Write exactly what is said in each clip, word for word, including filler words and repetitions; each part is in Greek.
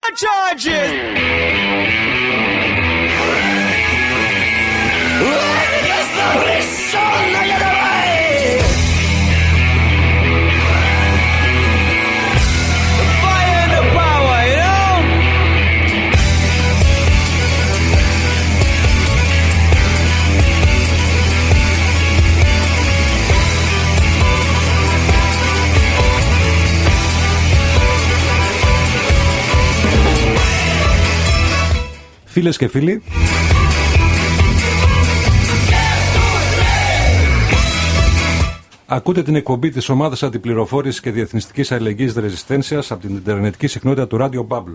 more charges. Fire and the power, you know. Φίλες και φίλοι, ακούτε την εκπομπή της ομάδας αντιπληροφόρησης και διεθνιστικής αλληλεγγύης Ρεζιστένσιας από την Ιντερνετική συχνότητα του Radio Bubble.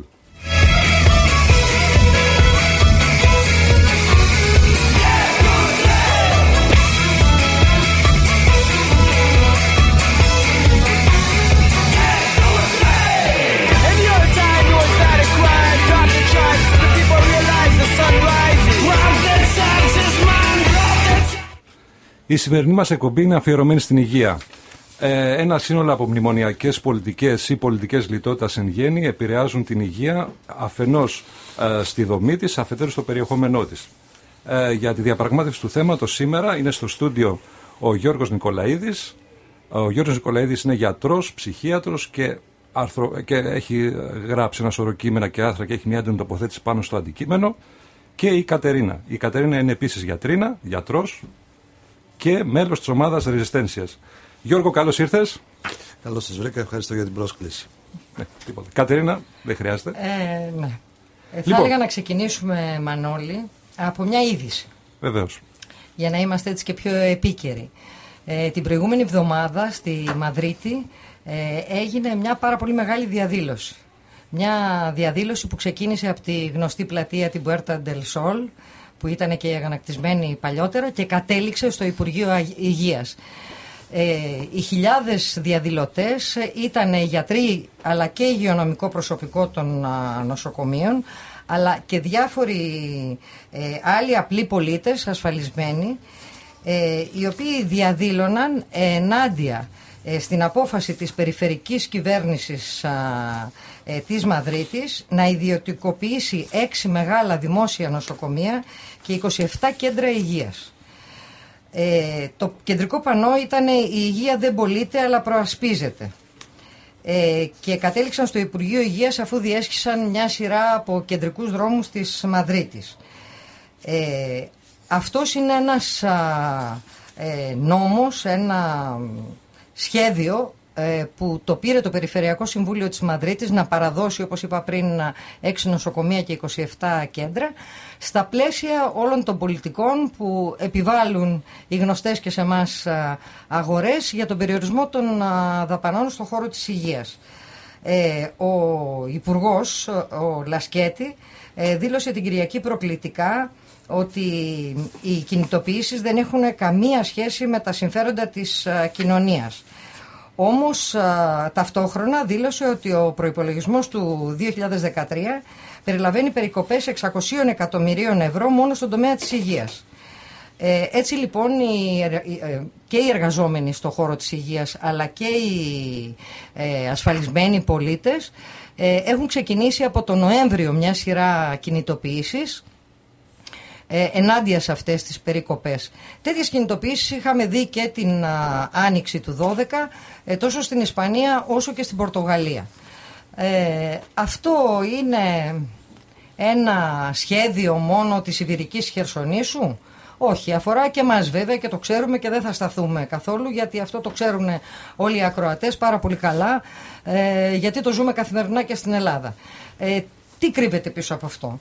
Η σημερινή μας εκπομπή είναι αφιερωμένη στην υγεία. Ε, ένα σύνολο από μνημονιακές πολιτικές ή πολιτικές λιτότητας εν γέννη επηρεάζουν την υγεία αφενός ε, στη δομή της, αφετέρου στο περιεχόμενό της. Ε, για τη διαπραγμάτευση του θέματος σήμερα είναι στο στούντιο ο Γιώργος Νικολαίδης. Ο Γιώργος Νικολαίδης είναι γιατρός, ψυχίατρος και, άρθρο, και έχει γράψει ένα σωρό κείμενα και άρθρα και έχει μια έντονη τοποθέτηση πάνω στο αντικείμενο. Και η Κατερίνα. Η Κατερίνα είναι επίσης γιατρίνα, γιατρός και μέλος της ομάδας Ρεζιστένσιας. Γιώργο, καλώς ήρθες. Καλώς σας βρήκα, ευχαριστώ για την πρόσκληση. Ναι, τίποτα. Κατερίνα, δεν χρειάζεται. Ε, ναι. Ε, θα Λοιπόν. έλεγα να ξεκινήσουμε, Μανώλη, από μια είδηση. Βεβαίως. Για να είμαστε έτσι και πιο επίκαιροι. Ε, την προηγούμενη εβδομάδα στη Μαδρίτη ε, έγινε μια πάρα πολύ μεγάλη διαδήλωση. Μια διαδήλωση που ξεκίνησε από τη γνωστή πλατεία την Puerta del Sol, που ήταν και αγανακτισμένη παλιότερα, και κατέληξε στο Υπουργείο Υγείας. Ε, οι χιλιάδες διαδηλωτές ήταν γιατροί αλλά και υγειονομικό προσωπικό των α, νοσοκομείων, αλλά και διάφοροι ε, άλλοι απλοί πολίτες ασφαλισμένοι, ε, οι οποίοι διαδήλωναν ενάντια ε, στην απόφαση της περιφερικής κυβέρνησης α, ε, της Μαδρίτης να ιδιωτικοποιήσει έξι μεγάλα δημόσια νοσοκομεία και είκοσι επτά κέντρα υγείας. Ε, το κεντρικό πανό ήταν «Η υγεία δεν πωλείται αλλά προασπίζεται». Ε, και κατέληξαν στο Υπουργείο Υγείας αφού διέσχισαν μια σειρά από κεντρικούς δρόμους της Μαδρίτης. Ε, αυτός είναι ένας α, ε, νόμος, ένα σχέδιο ε, που το πήρε το Περιφερειακό Συμβούλιο της Μαδρίτης να παραδώσει, όπως είπα πριν, έξι νοσοκομεία και είκοσι επτά κέντρα στα πλαίσια όλων των πολιτικών που επιβάλλουν οι γνωστές και σε εμάς αγορές για τον περιορισμό των δαπανών στον χώρο της υγείας. Ε, ο Υπουργός, ο Λασκέτη, ε, δήλωσε την Κυριακή προκλητικά ότι οι κινητοποιήσεις δεν έχουν καμία σχέση με τα συμφέροντα της α, κοινωνίας. Όμως α, ταυτόχρονα δήλωσε ότι ο προϋπολογισμός του δύο χιλιάδες δεκατρία περιλαμβάνει περικοπές εξακόσια εκατομμυρίων ευρώ μόνο στον τομέα της υγείας. Ε, έτσι λοιπόν οι, ε, και οι εργαζόμενοι στον χώρο της υγείας αλλά και οι ε, ασφαλισμένοι πολίτες ε, έχουν ξεκινήσει από τον Νοέμβριο μια σειρά κινητοποιήσεις ε, ενάντια σε αυτές τις περικοπές. Τέτοιες κινητοποιήσεις είχαμε δει και την α, άνοιξη του δώδεκα ε, τόσο στην Ισπανία όσο και στην Πορτογαλία. Ε, αυτό είναι ένα σχέδιο μόνο της Ιβηρικής Χερσονήσου? Όχι, αφορά και μας βέβαια και το ξέρουμε και δεν θα σταθούμε καθόλου, γιατί αυτό το ξέρουν όλοι οι ακροατές πάρα πολύ καλά, ε, γιατί το ζούμε καθημερινά και στην Ελλάδα. Ε, τι κρύβεται πίσω από αυτό?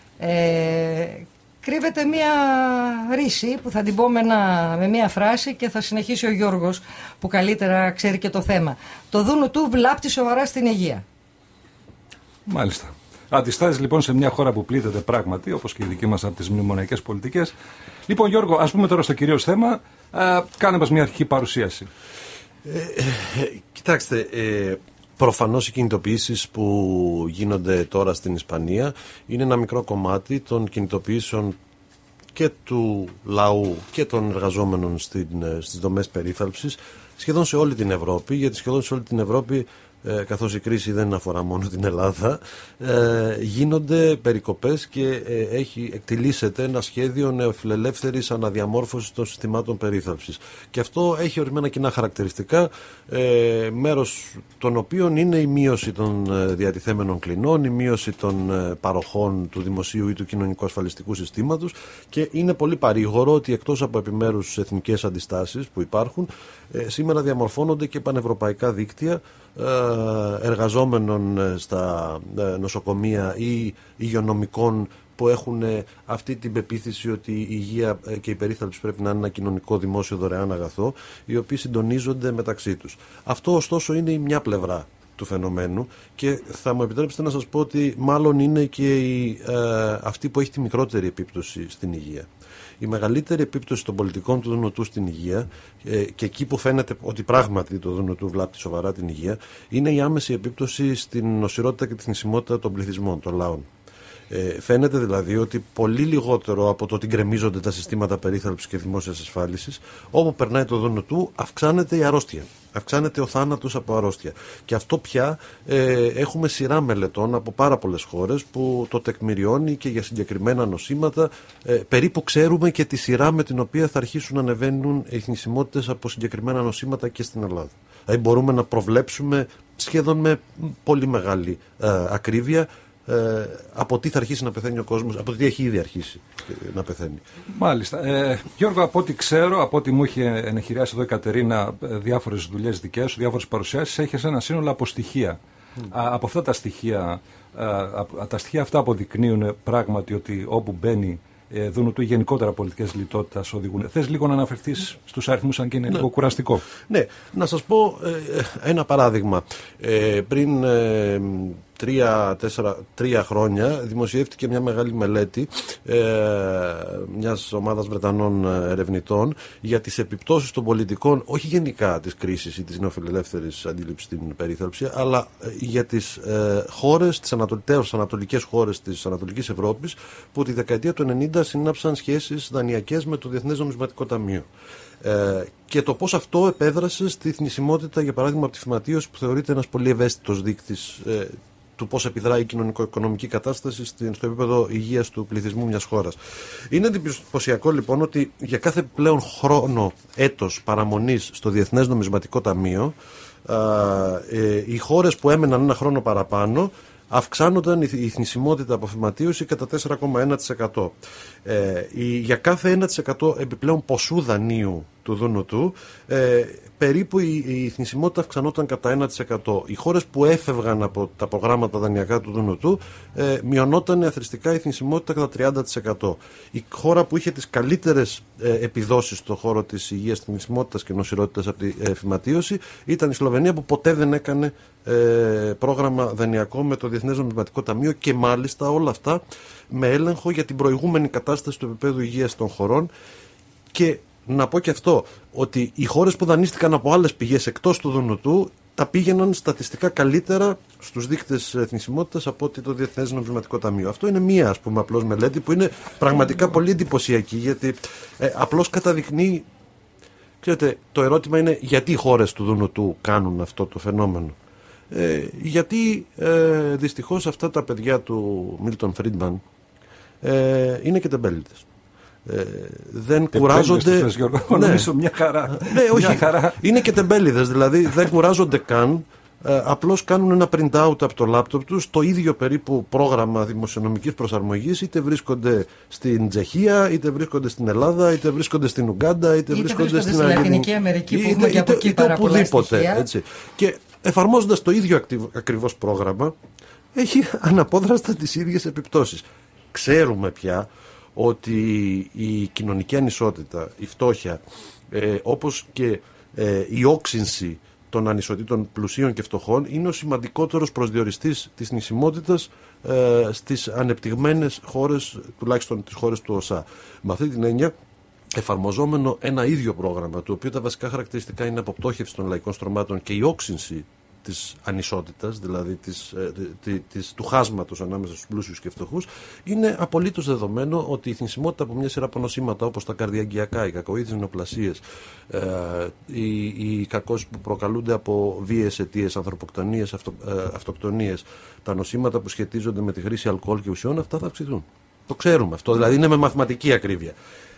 Ε, κρύβεται μία ρίση που θα την πω με, ένα, με μία φράση και θα συνεχίσει ο Γιώργος που καλύτερα ξέρει και το θέμα. Το δούνου του βλάπτει σοβαρά στην υγεία. Μάλιστα. Αντιστάσεις λοιπόν σε μια χώρα που πλήττεται πράγματι, όπως και η δική μας από τις μνημονιακές πολιτικές. Λοιπόν, Γιώργο, ας πούμε τώρα στο κυρίως θέμα, α, κάνε μας μια αρχική παρουσίαση. Ε, ε, κοιτάξτε, ε, προφανώς οι κινητοποιήσεις που γίνονται τώρα στην Ισπανία είναι ένα μικρό κομμάτι των κινητοποιήσεων και του λαού και των εργαζόμενων στην, στις δομές περίθαλψης σχεδόν σε όλη την Ευρώπη, γιατί σχεδόν σε όλη την Ευρώπη ε, καθώς η κρίση δεν αφορά μόνο την Ελλάδα, ε, γίνονται περικοπές και ε, έχει εκτιλήσεται ένα σχέδιο νεοφιλελεύθερης αναδιαμόρφωσης των συστημάτων περίθαλψης. Και αυτό έχει ορισμένα κοινά χαρακτηριστικά, ε, μέρος των οποίων είναι η μείωση των ε, διατηθέμενων κλινών, η μείωση των ε, παροχών του δημοσίου ή του κοινωνικού ασφαλιστικού συστήματος, και είναι πολύ παρήγορο ότι εκτός από επιμέρους εθνικές αντιστάσεις που υπάρχουν, ε, σήμερα διαμορφώνονται και πανευρωπαϊκά δίκτυα εργαζόμενων στα νοσοκομεία ή υγειονομικών που έχουν αυτή την πεποίθηση ότι η υγεία και η περίθαλψη πρέπει να είναι ένα κοινωνικό δημόσιο δωρεάν αγαθό, οι οποίοι συντονίζονται μεταξύ τους. Αυτό ωστόσο είναι η μια πλευρά του φαινομένου, και θα μου επιτρέψετε να σας πω ότι μάλλον είναι και η, ε, αυτή που έχει τη μικρότερη επίπτωση στην υγεία. Η μεγαλύτερη επίπτωση των πολιτικών του Δουνουτού στην υγεία, ε, και εκεί που φαίνεται ότι πράγματι το Δουνουτού βλάπτει σοβαρά την υγεία, είναι η άμεση επίπτωση στην νοσηρότητα και τη θνησιμότητα των πληθυσμών, των λαών. Ε, φαίνεται δηλαδή ότι πολύ λιγότερο από το ότι γκρεμίζονται τα συστήματα περίθαλψης και δημόσιας ασφάλισης, όπου περνάει το Δουνουτού αυξάνεται η αρρώστια. Αυξάνεται ο θάνατος από αρρώστια. Και αυτό πια ε, έχουμε σειρά μελετών από πάρα πολλές χώρες που το τεκμηριώνει, και για συγκεκριμένα νοσήματα ε, περίπου ξέρουμε και τη σειρά με την οποία θα αρχίσουν να ανεβαίνουν οι θνησιμότητες από συγκεκριμένα νοσήματα και στην Ελλάδα. Δηλαδή μπορούμε να προβλέψουμε σχεδόν με πολύ μεγάλη ε, ακρίβεια Ε, από τι θα αρχίσει να πεθαίνει ο κόσμος, από τι έχει ήδη αρχίσει να πεθαίνει. Μάλιστα. Ε, Γιώργο, από ό,τι ξέρω, από ό,τι μου είχε ενεχειριάσει εδώ η Κατερίνα, διάφορες δουλειές δικές σου, διάφορες παρουσιάσεις, έχεις ένα σύνολο από στοιχεία. Mm. Α, από αυτά τα στοιχεία, α, τα στοιχεία αυτά αποδεικνύουν πράγματι ότι όπου μπαίνει ε, Δουνουτού, γενικότερα πολιτικές λιτότητας οδηγούν. Θες λίγο να αναφερθείς στους αριθμούς, αν και είναι ναι. λίγο κουραστικό. Ναι, να σας πω ε, ένα παράδειγμα. Ε, πριν ε, Τρία, τέσσερα, τρία χρόνια δημοσιεύτηκε μια μεγάλη μελέτη ε, μιας ομάδας Βρετανών ερευνητών για τις επιπτώσεις των πολιτικών, όχι γενικά της κρίσης ή της νεοφιλελεύθερης αντίληψης στην περίθαλψη, αλλά για τις ε, χώρες, τις ανατολικές, ανατολικές χώρες της Ανατολικής Ευρώπης, που τη δεκαετία του ενενήντα συνάψαν σχέσεις δανειακές με το Διεθνές Νομισματικό Ταμείο. Ε, και το πώς αυτό επέδρασε στη θνησιμότητα, για παράδειγμα, από τη φυματίωση, που θεωρείται ένας πολύ ευαίσθητος δείκτης ε, του πώς επιδράει η κοινωνικο-οικονομική κατάσταση στο επίπεδο υγείας του πληθυσμού μιας χώρας. Είναι εντυπωσιακό λοιπόν ότι για κάθε πλέον χρόνο, έτος παραμονής στο Διεθνές Νομισματικό Ταμείο, α, ε, οι χώρες που έμεναν ένα χρόνο παραπάνω αυξάνονταν η θνησιμότητα από φυματίωση κατά τέσσερα κόμμα ένα τοις εκατό. Ε, η, για κάθε ένα τοις εκατό επιπλέον ποσού δανείου του Δουνουτού, ε, περίπου η, η θνησιμότητα αυξανόταν κατά ένα τοις εκατό. Οι χώρες που έφευγαν από τα προγράμματα δανειακά του Δουνουτού, ε, μειωνόταν αθρηστικά η θνησιμότητα κατά τριάντα τοις εκατό. Η χώρα που είχε τις καλύτερες ε, επιδόσεις στον χώρο της υγείας, θνησιμότητας και νοσηρότητας από τη ε, φυματίωση ήταν η Σλοβενία, που ποτέ δεν έκανε ε, πρόγραμμα δανειακό με το Διεθνές Νομισματικό Ταμείο, και μάλιστα όλα αυτά με έλεγχο για την προηγούμενη κατάσταση του επίπεδου υγείας των χωρών. Και να πω και αυτό, ότι οι χώρες που δανείστηκαν από άλλες πηγές εκτός του Δουνουτού τα πήγαιναν στατιστικά καλύτερα στους δείκτες θνησιμότητας από ότι το Διεθνές Νομισματικό Ταμείο. Αυτό είναι μία, ας πούμε, απλώς μελέτη που είναι πραγματικά πολύ εντυπωσιακή, γιατί ε, απλώς καταδεικνύει. Ξέρετε, το ερώτημα είναι γιατί οι χώρες του Δουνουτού κάνουν αυτό το φαινόμενο. Ε, γιατί ε, δυστυχώς αυτά τα παιδιά του Μίλτον Φρίντμαν ε, είναι και τεμπέληδες. Ε, δεν Τε κουράζονται. Πες, Γιώργο, ναι. Νομίζω μια χαρά. Ναι, όχι. Μια χαρά. Είναι και τεμπέληδες, δηλαδή δεν κουράζονται καν. Ε, απλώς κάνουν ένα print out από το λάπτοπ τους, το ίδιο περίπου πρόγραμμα δημοσιονομικής προσαρμογής, είτε βρίσκονται στην Τσεχία, είτε βρίσκονται στην Ελλάδα, είτε βρίσκονται στην Ουγκάντα, είτε, είτε βρίσκονται, βρίσκονται στην στη Λατινική Αμερική, που έχουμε και από εκεί πάρα πολλά στοιχεία. Έτσι. Και εφαρμόζοντας το ίδιο ακριβώς πρόγραμμα, έχει αναπόδραστα τις ίδιες επιπτώσεις. Ξέρουμε πια ότι η κοινωνική ανισότητα, η φτώχεια, ε, όπως και ε, η όξυνση των ανισοτήτων πλουσίων και φτωχών είναι ο σημαντικότερος προσδιοριστής της θνησιμότητας ε, στις ανεπτυγμένες χώρες, τουλάχιστον τις χώρες του ΟΣΑ. Με αυτή την έννοια, εφαρμοζόμενο ένα ίδιο πρόγραμμα, το οποίο τα βασικά χαρακτηριστικά είναι αποπτώχευση των λαϊκών στρωμάτων και η όξυνση της ανισότητας, δηλαδή της, ε, της, της, του χάσματος ανάμεσα στους πλούσιους και φτωχούς, είναι απολύτως δεδομένο ότι η θνησιμότητα από μια σειρά από νοσήματα όπως τα καρδιαγγειακά, οι κακοήθειες νεοπλασίες, ε, οι, οι κακώσεις που προκαλούνται από βίαιες αιτίες, ανθρωποκτονίες, αυτο, ε, αυτοκτονίες, τα νοσήματα που σχετίζονται με τη χρήση αλκοόλ και ουσιών, αυτά θα αυξηθούν. Το ξέρουμε αυτό, δηλαδή είναι με μαθηματική ακρίβεια.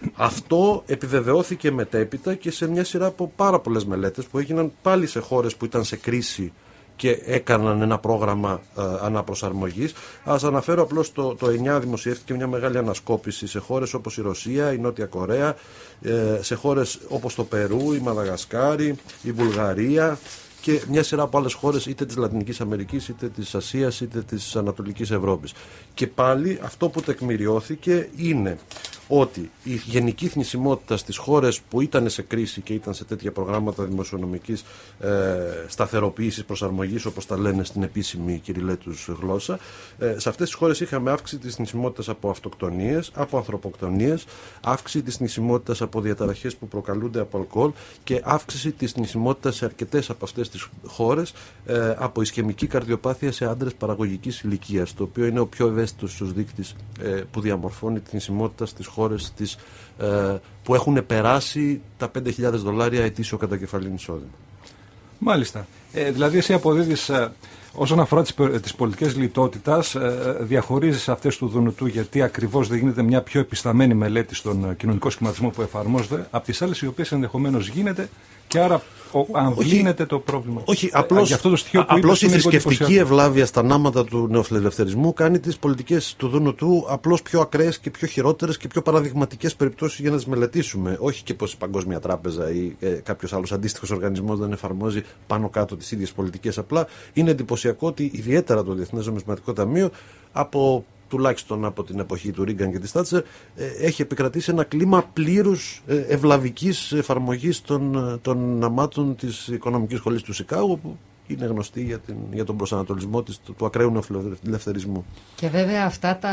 Αυτό επιβεβαιώθηκε μετέπειτα και σε μια σειρά από πάρα πολλές μελέτες που έγιναν πάλι σε χώρες που ήταν σε κρίση και έκαναν ένα πρόγραμμα ε, αναπροσαρμογής. Ας αναφέρω απλώς το, το εννιά δημοσιεύτηκε μια μεγάλη ανασκόπηση σε χώρες όπως η Ρωσία, η Νότια Κορέα, ε, σε χώρες όπως το Περού, η Μαδαγασκάρη, η Βουλγαρία και μια σειρά από άλλες χώρες είτε της Λατινικής Αμερικής, είτε της Ασίας, είτε της Ανατολικής Ευρώπης. Και πάλι αυτό που τεκμηριώθηκε είναι ότι η γενική θνησιμότητα στις χώρες που ήταν σε κρίση και ήταν σε τέτοια προγράμματα δημοσιονομικής ε, σταθεροποίησης, προσαρμογής, όπως τα λένε στην επίσημη κυριλέτους γλώσσα, ε, σε αυτές τις χώρες είχαμε αύξηση της θνησιμότητας από αυτοκτονίες, από ανθρωποκτονίες, αύξηση της θνησιμότητας από διαταραχές που προκαλούνται από αλκοόλ και αύξηση της θνησιμότητας σε αρκετές από αυτές τις χώρες ε, από ισχαιμική καρδιοπάθεια σε άντρες παραγωγικής ηλικίας, το οποίο είναι ο πιο ευαίσθητος στους δείκτες ε, που διαμορφώνει τη θνησιμότητα στις χώρες της, ε, που έχουν περάσει τα πέντε χιλιάδες δολάρια ετήσιο κατακεφαλήν εισόδημα. Μάλιστα. Ε, δηλαδή εσύ αποδίδεις, ε, όσον αφορά τις, τις πολιτικές λιτότητας, ε, διαχωρίζεις αυτές του Δουνουτού γιατί ακριβώς δεν γίνεται μια πιο επισταμένη μελέτη στον κοινωνικό σχηματισμό που εφαρμόζεται από τις άλλες οι οποίες ενδεχομένως γίνεται και άρα αμβλύνεται το πρόβλημα. Όχι, απλώς, ε, αυτό το στοιχείο που απλώς είπες, η θρησκευτική ευλάβεια στα νάματα του νεοφιλελευθερισμού κάνει τις πολιτικές του Δουνουτού απλώς πιο ακραίες και πιο χειρότερες και πιο παραδειγματικές περιπτώσεις για να τις μελετήσουμε. Όχι και πως η Παγκόσμια Τράπεζα ή ε, κάποιος άλλος αντίστοιχος οργανισμός δεν εφαρμόζει πάνω κάτω τις ίδιες πολιτικές. Απλά είναι εντυπωσιακό ότι ιδιαίτερα το Διεθνές Νομισματικό Ταμείο από τουλάχιστον από την εποχή του Ρίγκαν και της Τάτσερ, έχει επικρατήσει ένα κλίμα πλήρους ευλαβικής εφαρμογής των, των ναμάτων της Οικονομικής Σχολής του Σικάγου, που είναι γνωστή για, την, για τον προσανατολισμό της, του, του ακραίου νεοφιλελευθερισμού. Και βέβαια αυτά τα,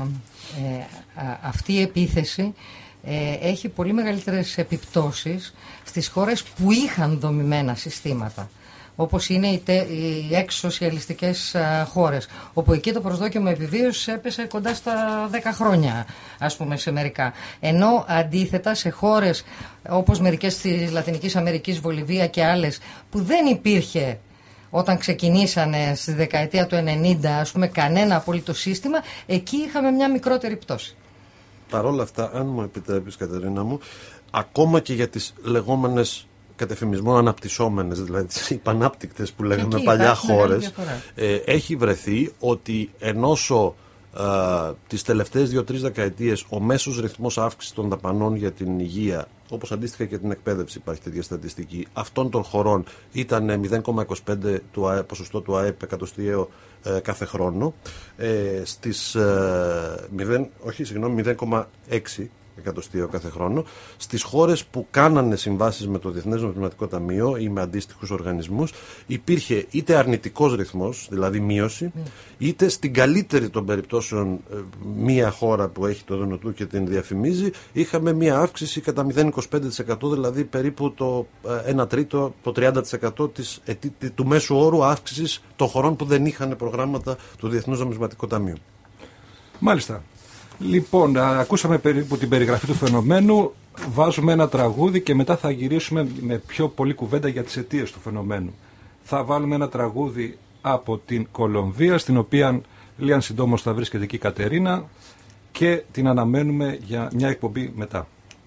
ε, α, αυτή η επίθεση ε, έχει πολύ μεγαλύτερες επιπτώσεις στις χώρες που είχαν δομημένα συστήματα, όπως είναι οι, τε, οι εξ-σοσιαλιστικές α, χώρες, όπου εκεί το προσδόκιμο επιβίωσης έπεσε κοντά στα δέκα χρόνια, ας πούμε, σε μερικά. Ενώ αντίθετα σε χώρες όπως μερικές της Λατινικής Αμερικής, Βολιβία και άλλες, που δεν υπήρχε όταν ξεκινήσανε στη δεκαετία του ενενήντα, ας πούμε, κανένα απόλυτο σύστημα, εκεί είχαμε μια μικρότερη πτώση. Παρ' όλα αυτά, αν μου επιτρέπεις, Κατερίνα μου, ακόμα και για τις λεγόμενες κατ' εφημισμό αναπτυσσόμενες, δηλαδή τις υπανάπτυκτες που λέγαμε εκεί παλιά χώρες, ε, έχει βρεθεί ότι ενώσο ε, τις τελευταίες δύο-τρεις δεκαετίες ο μέσος ρυθμός αύξησης των δαπανών για την υγεία, όπως αντίστοιχα και την εκπαίδευση, υπάρχει τέτοια στατιστική, αυτών των χωρών ήταν μηδέν κόμμα είκοσι πέντε του ΑΕΠ, ποσοστό του ΑΕΠ εκατοστιαίο ε, κάθε χρόνο, ε, στις, ε, μηδέν, όχι, συγγνώμη, μηδέν κόμμα έξι εκατοστιαίο κάθε χρόνο. Στις χώρες που κάνανε συμβάσεις με το Διεθνές Νομισματικό Ταμείο ή με αντίστοιχους οργανισμούς, υπήρχε είτε αρνητικός ρυθμός, δηλαδή μείωση, mm. είτε στην καλύτερη των περιπτώσεων μία χώρα που έχει το Δουνουτού και την διαφημίζει, είχαμε μία αύξηση κατά μηδέν κόμμα είκοσι πέντε τοις εκατό, δηλαδή περίπου το ένα τρίτο, το τριάντα τοις εκατό της, του μέσου όρου αύξησης των χωρών που δεν είχαν προγράμματα του Διεθνούς Νομισματικού Ταμείου. Μάλιστα. Λοιπόν, ακούσαμε περίπου την περιγραφή του φαινομένου, βάζουμε ένα τραγούδι και μετά θα γυρίσουμε με πιο πολλή κουβέντα για τις αιτίες του φαινομένου. Θα βάλουμε ένα τραγούδι από την Κολομβία, στην οποία λίγαν συντόμως θα βρίσκεται εκεί η Κατερίνα, και την αναμένουμε για μια εκπομπή μετά.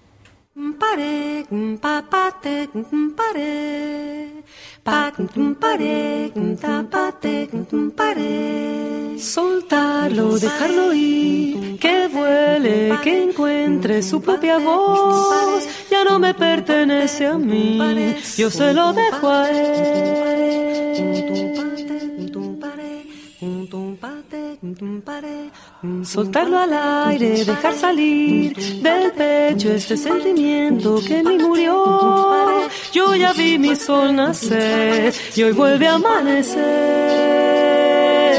Soltarlo, dejarlo ir, que vuele, que encuentre su propia voz. Ya no me pertenece a mí, yo se lo dejo a él. Soltarlo al aire, dejar salir del pecho este sentimiento que me murió. Yo ya vi mi sol nacer y hoy vuelve a amanecer.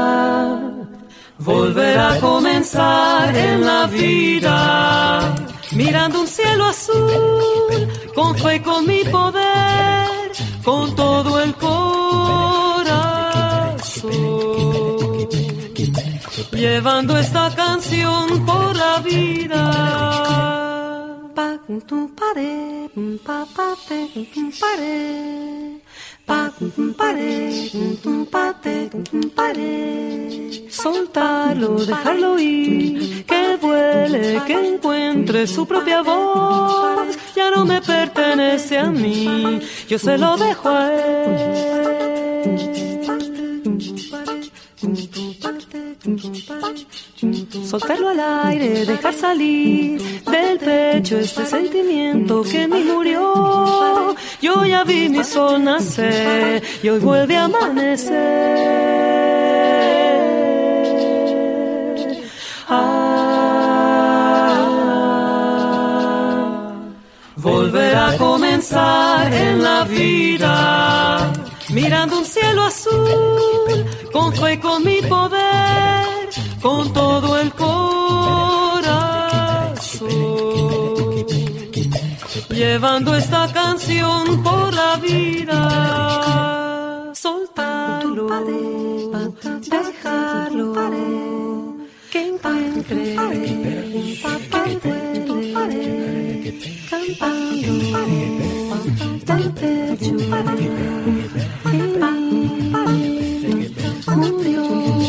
Ah, volver a comenzar en la vida mirando un cielo azul, con fe y con mi poder, con todo el corazón, llevando esta canción por la vida. Pa tu pare, pa pa te pare, pa pare, tu pate pare. Soltarlo, dejarlo ir, que vuele, que encuentre su propia voz. Ya no me pertenece a mí, yo se lo dejo a él. Soltarlo al aire, dejar salir del pecho este sentimiento que en mí murió. Yo ya vi mi sol nacer y hoy vuelve a amanecer. Ah, volver a comenzar en la vida, mirando un cielo azul, con fe y con mi poder, con todo el corazón, llevando esta canción por la vida. Soltarlo, dejarlo, que encuentre, que vuele, cantando del pecho, murió.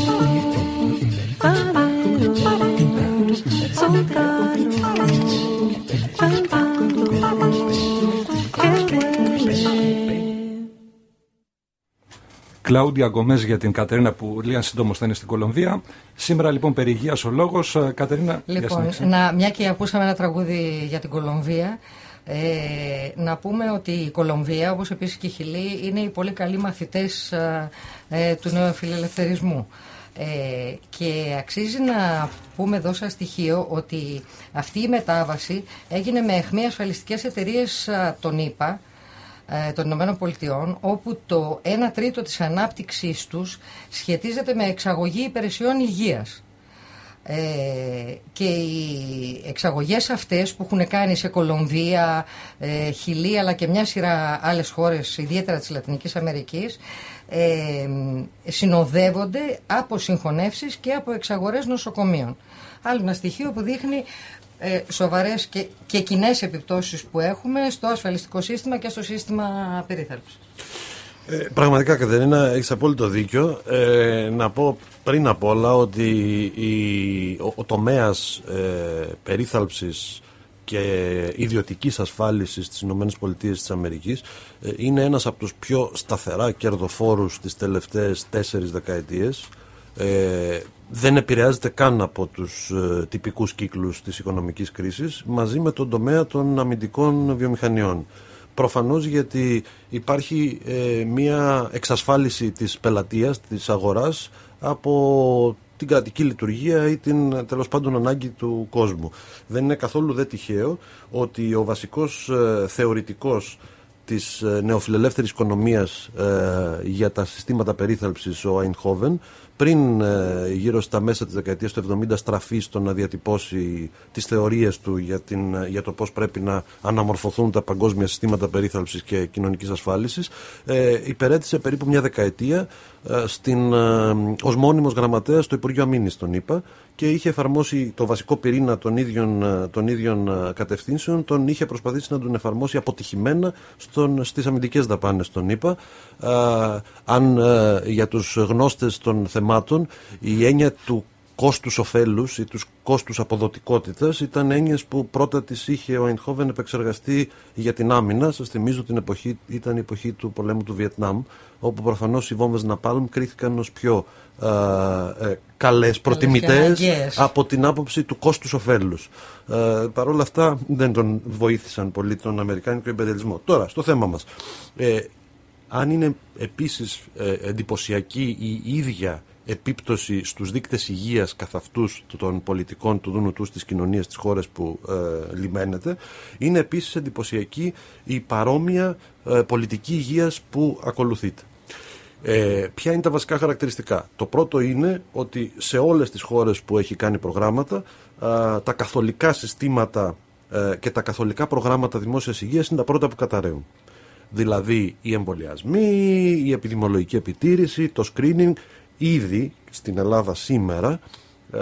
Κλάουντια Γκομές για την Κατερίνα που λίγα σύντομος θα είναι στην Κολομβία. Σήμερα λοιπόν περί υγείας ο λόγος. Κατερίνα, λοιπόν, να, μια και ακούσαμε ένα τραγούδι για την Κολομβία, ε, να πούμε ότι η Κολομβία, όπως επίσης και η Χιλή, είναι οι πολύ καλοί μαθητές ε, του νεοφιλελευθερισμού. Ε, και αξίζει να πούμε εδώ σαν στοιχείο ότι αυτή η μετάβαση έγινε με αιχμή ασφαλιστικές εταιρείες των ΗΠΑ, των Ηνωμένων Πολιτειών, όπου το ένα τρίτο της ανάπτυξής τους σχετίζεται με εξαγωγή υπηρεσιών υγείας. Ε, και οι εξαγωγές αυτές που έχουν κάνει σε Κολομβία, ε, Χιλή, αλλά και μια σειρά άλλες χώρες, ιδιαίτερα της Λατινικής Αμερικής, ε, συνοδεύονται από συγχωνεύσεις και από εξαγορές νοσοκομείων. Άλλο ένα στοιχείο που δείχνει ε, σοβαρές και, και κοινές επιπτώσεις που έχουμε στο ασφαλιστικό σύστημα και στο σύστημα περίθαλψης. Ε, πραγματικά, Κατερίνα, έχεις απόλυτο δίκιο. Ε, να πω πριν απ' όλα ότι η, ο, ο τομέας ε, περίθαλψης και ιδιωτικής ασφάλισης στις ΗΠΑ της Αμερικής ε, είναι ένας από τους πιο σταθερά κερδοφόρους τις τελευταίες τέσσερις δεκαετίες. Ε, δεν επηρεάζεται καν από τους ε, τυπικούς κύκλους της οικονομικής κρίσης, μαζί με τον τομέα των αμυντικών βιομηχανιών. Προφανώς γιατί υπάρχει ε, μια εξασφάλιση της πελατείας, της αγοράς από την κρατική λειτουργία ή την τέλος πάντων ανάγκη του κόσμου. Δεν είναι καθόλου δε τυχαίο ότι ο βασικός ε, θεωρητικός της ε, νεοφιλελεύθερης οικονομίας ε, για τα συστήματα περίθαλψης, ο Eindhoven, πριν ε, γύρω στα μέσα της δεκαετίας του εβδομήντα στραφεί στο να διατυπώσει τις θεωρίες του για, την, για το πώς πρέπει να αναμορφωθούν τα παγκόσμια συστήματα περίθαλψης και κοινωνικής ασφάλισης, ε, υπερέτησε περίπου μια δεκαετία ε, στην, ε, ως μόνιμος γραμματέας στο Υπουργείο Αμήνης των ΗΠΑ και είχε εφαρμόσει το βασικό πυρήνα των ίδιων, των ίδιων κατευθύνσεων, τον είχε προσπαθήσει να τον εφαρμόσει αποτυχημένα στον, στις αμυντικές δαπάνες των ΗΠΑ. Ε, αν ε, για τους γνώστες των θεμάτων η έννοια του κόστους ωφέλους ή τους κόστους αποδοτικότητας ήταν έννοιες που πρώτα τις είχε ο Eindhoven επεξεργαστεί για την άμυνα. Σας θυμίζω την εποχή, ήταν η εποχή του πολέμου του Βιετνάμ, όπου προφανώς οι βόμβες Ναπάλμ κρίθηκαν ως πιο ε, ε, καλές, προτιμητές από την άποψη του κόστους ωφέλους. Ε, Παρ' όλα αυτά δεν τον βοήθησαν πολύ τον αμερικάνικο υπεριαλισμό. Τώρα, στο θέμα μας. Ε, αν είναι επίσης ε, εντυπωσιακή η ίδια επίπτωση στους δείκτες υγείας καθ' αυτούς των πολιτικών του δούνου τους της κοινωνίας της χώρας που ε, λιμένεται, είναι επίσης εντυπωσιακή η παρόμοια ε, πολιτική υγείας που ακολουθείται. Ε, ποια είναι τα βασικά χαρακτηριστικά? Το πρώτο είναι ότι σε όλες τις χώρες που έχει κάνει προγράμματα, ε, τα καθολικά συστήματα ε, και τα καθολικά προγράμματα δημόσιας υγείας είναι τα πρώτα που καταραίουν. Δηλαδή οι εμβολιασμοί, η επιδημιολογική επιτήρηση, το screening. Ήδη στην Ελλάδα σήμερα ε,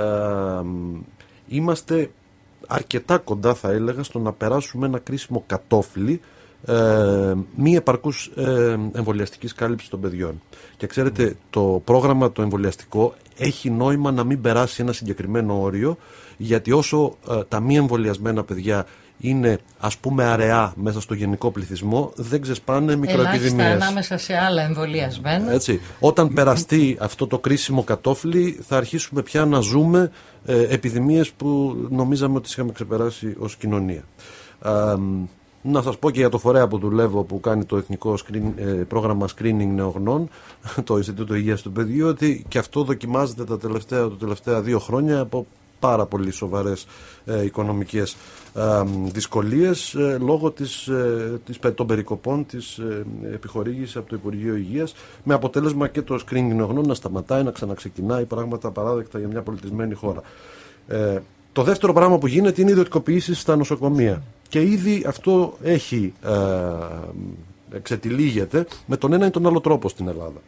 είμαστε αρκετά κοντά, θα έλεγα, στο να περάσουμε ένα κρίσιμο κατόφλι ε, μη επαρκούς ε, εμβολιαστικής κάλυψης των παιδιών. Και ξέρετε, το πρόγραμμα το εμβολιαστικό έχει νόημα να μην περάσει ένα συγκεκριμένο όριο, γιατί όσο ε, τα μη εμβολιασμένα παιδιά είναι, ας πούμε, αραιά μέσα στο γενικό πληθυσμό, δεν ξεσπάνε μικροεπιδημίες. Ελάχιστα ανάμεσα σε άλλα εμβολιασμένα. Έτσι. Όταν περαστεί αυτό το κρίσιμο κατόφλι, θα αρχίσουμε πια να ζούμε ε, επιδημίες που νομίζαμε ότι είχαμε ξεπεράσει ως κοινωνία. Ε, να σας πω και για το φορέα που δουλεύω, που κάνει το εθνικό screen, ε, πρόγραμμα screening νεογνών, το Ινστιτούτο Υγείας του Παιδιού, ότι και αυτό δοκιμάζεται τα τελευταία, τα τελευταία δύο χρόνια από πάρα πολύ σοβαρές ε, οικονομικές ε, δυσκολίες ε, λόγω της, ε, της, των περικοπών της ε, επιχορήγησης από το Υπουργείο Υγείας, με αποτέλεσμα και το screening νεογνών να σταματάει, να ξαναξεκινάει, πράγματα απαράδεκτα για μια πολιτισμένη χώρα. Ε, το δεύτερο πράγμα που γίνεται είναι οι ιδιωτικοποιήσεις στα νοσοκομεία. Και ήδη αυτό έχει ε, εξετυλίγεται με τον ένα ή τον άλλο τρόπο στην Ελλάδα.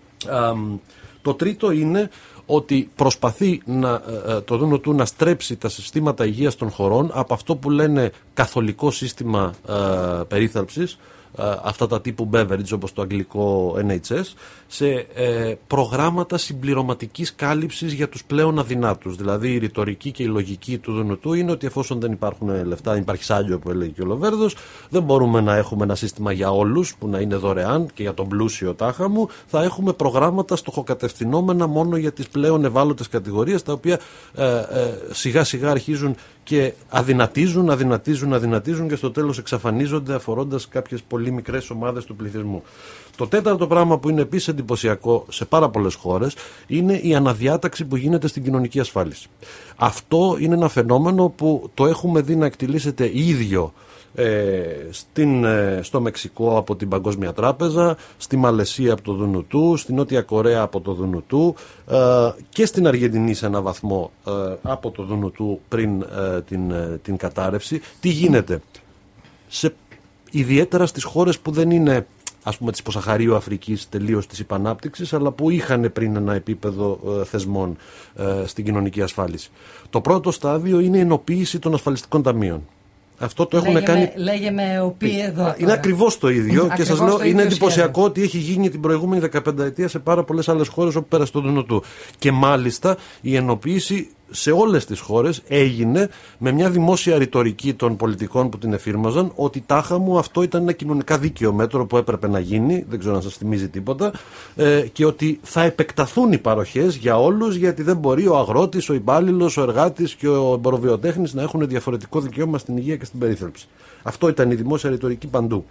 Ε, το τρίτο είναι ότι προσπαθεί να, το ΔΝΤ του να στρέψει τα συστήματα υγείας των χωρών από αυτό που λένε καθολικό σύστημα ε, περίθαλψης, ε, αυτά τα τύπου Beveridge όπως το αγγλικό Εν Έιτς Ες, σε ε, προγράμματα συμπληρωματικής κάλυψης για τους πλέον αδυνάτους. Δηλαδή η ρητορική και η λογική του ΔΝΤ του είναι ότι εφόσον δεν υπάρχουν λεφτά, δεν υπάρχει σάλιο που έλεγε και ο Λοβέρδος, δεν μπορούμε να έχουμε ένα σύστημα για όλους που να είναι δωρεάν και για τον πλούσιο τάχα μου, θα έχουμε προγράμματα στοχοκατευθυνόμενα μόνο για τις πλέον ευάλωτες κατηγορίες, τα οποία ε, ε, σιγά σιγά αρχίζουν και αδυνατίζουν, αδυνατίζουν, αδυνατίζουν και στο τέλος εξαφανίζονται, αφορώντας κάποιες πολύ μικρές ομάδες του πληθυσμού. Το τέταρτο πράγμα που είναι επίσης εντυπωσιακό σε πάρα πολλές χώρες είναι η αναδιάταξη που γίνεται στην κοινωνική ασφάλιση. Αυτό είναι ένα φαινόμενο που το έχουμε δει να εκτιλήσεται ίδιο ε, στην, ε, στο Μεξικό από την Παγκόσμια Τράπεζα, στη Μαλαισία από το ΔΝΤ, στη Νότια Κορέα από το ΔΝΤ ε, και στην Αργεντινή σε έναν βαθμό ε, από το ΔΝΤ πριν ε, την, ε, την κατάρρευση. Τι γίνεται? Σε, ιδιαίτερα στις χώρες που δεν είναι, ας πούμε, της υποσαχαρίου Αφρικής, τελείως της υπανάπτυξης, αλλά που είχαν πριν ένα επίπεδο ε, θεσμών ε, στην κοινωνική ασφάλιση. Το πρώτο στάδιο είναι η ενοποίηση των ασφαλιστικών ταμείων. Αυτό το έχουν λέγε κάνει. Με, λέγε με οπί εδώ. Τώρα. Είναι ακριβώς το ίδιο και σας λέω, είναι εντυπωσιακό σχέδιο. Ότι έχει γίνει την προηγούμενη δεκαπενταετία σε πάρα πολλές άλλες χώρες όπου πέρασε το ΔΝΤ. Και μάλιστα η ενοποίηση σε όλες τις χώρες έγινε με μια δημόσια ρητορική των πολιτικών που την εφήρμαζαν, ότι τάχα μου αυτό ήταν ένα κοινωνικά δίκαιο μέτρο που έπρεπε να γίνει, δεν ξέρω αν σας θυμίζει τίποτα, ε, και ότι θα επεκταθούν οι παροχές για όλους, γιατί δεν μπορεί ο αγρότης, ο υπάλληλος, ο εργάτης και ο εμποροβιοτέχνης να έχουν διαφορετικό δικαίωμα στην υγεία και στην περίθαλψη. Αυτό ήταν η δημόσια ρητορική παντού.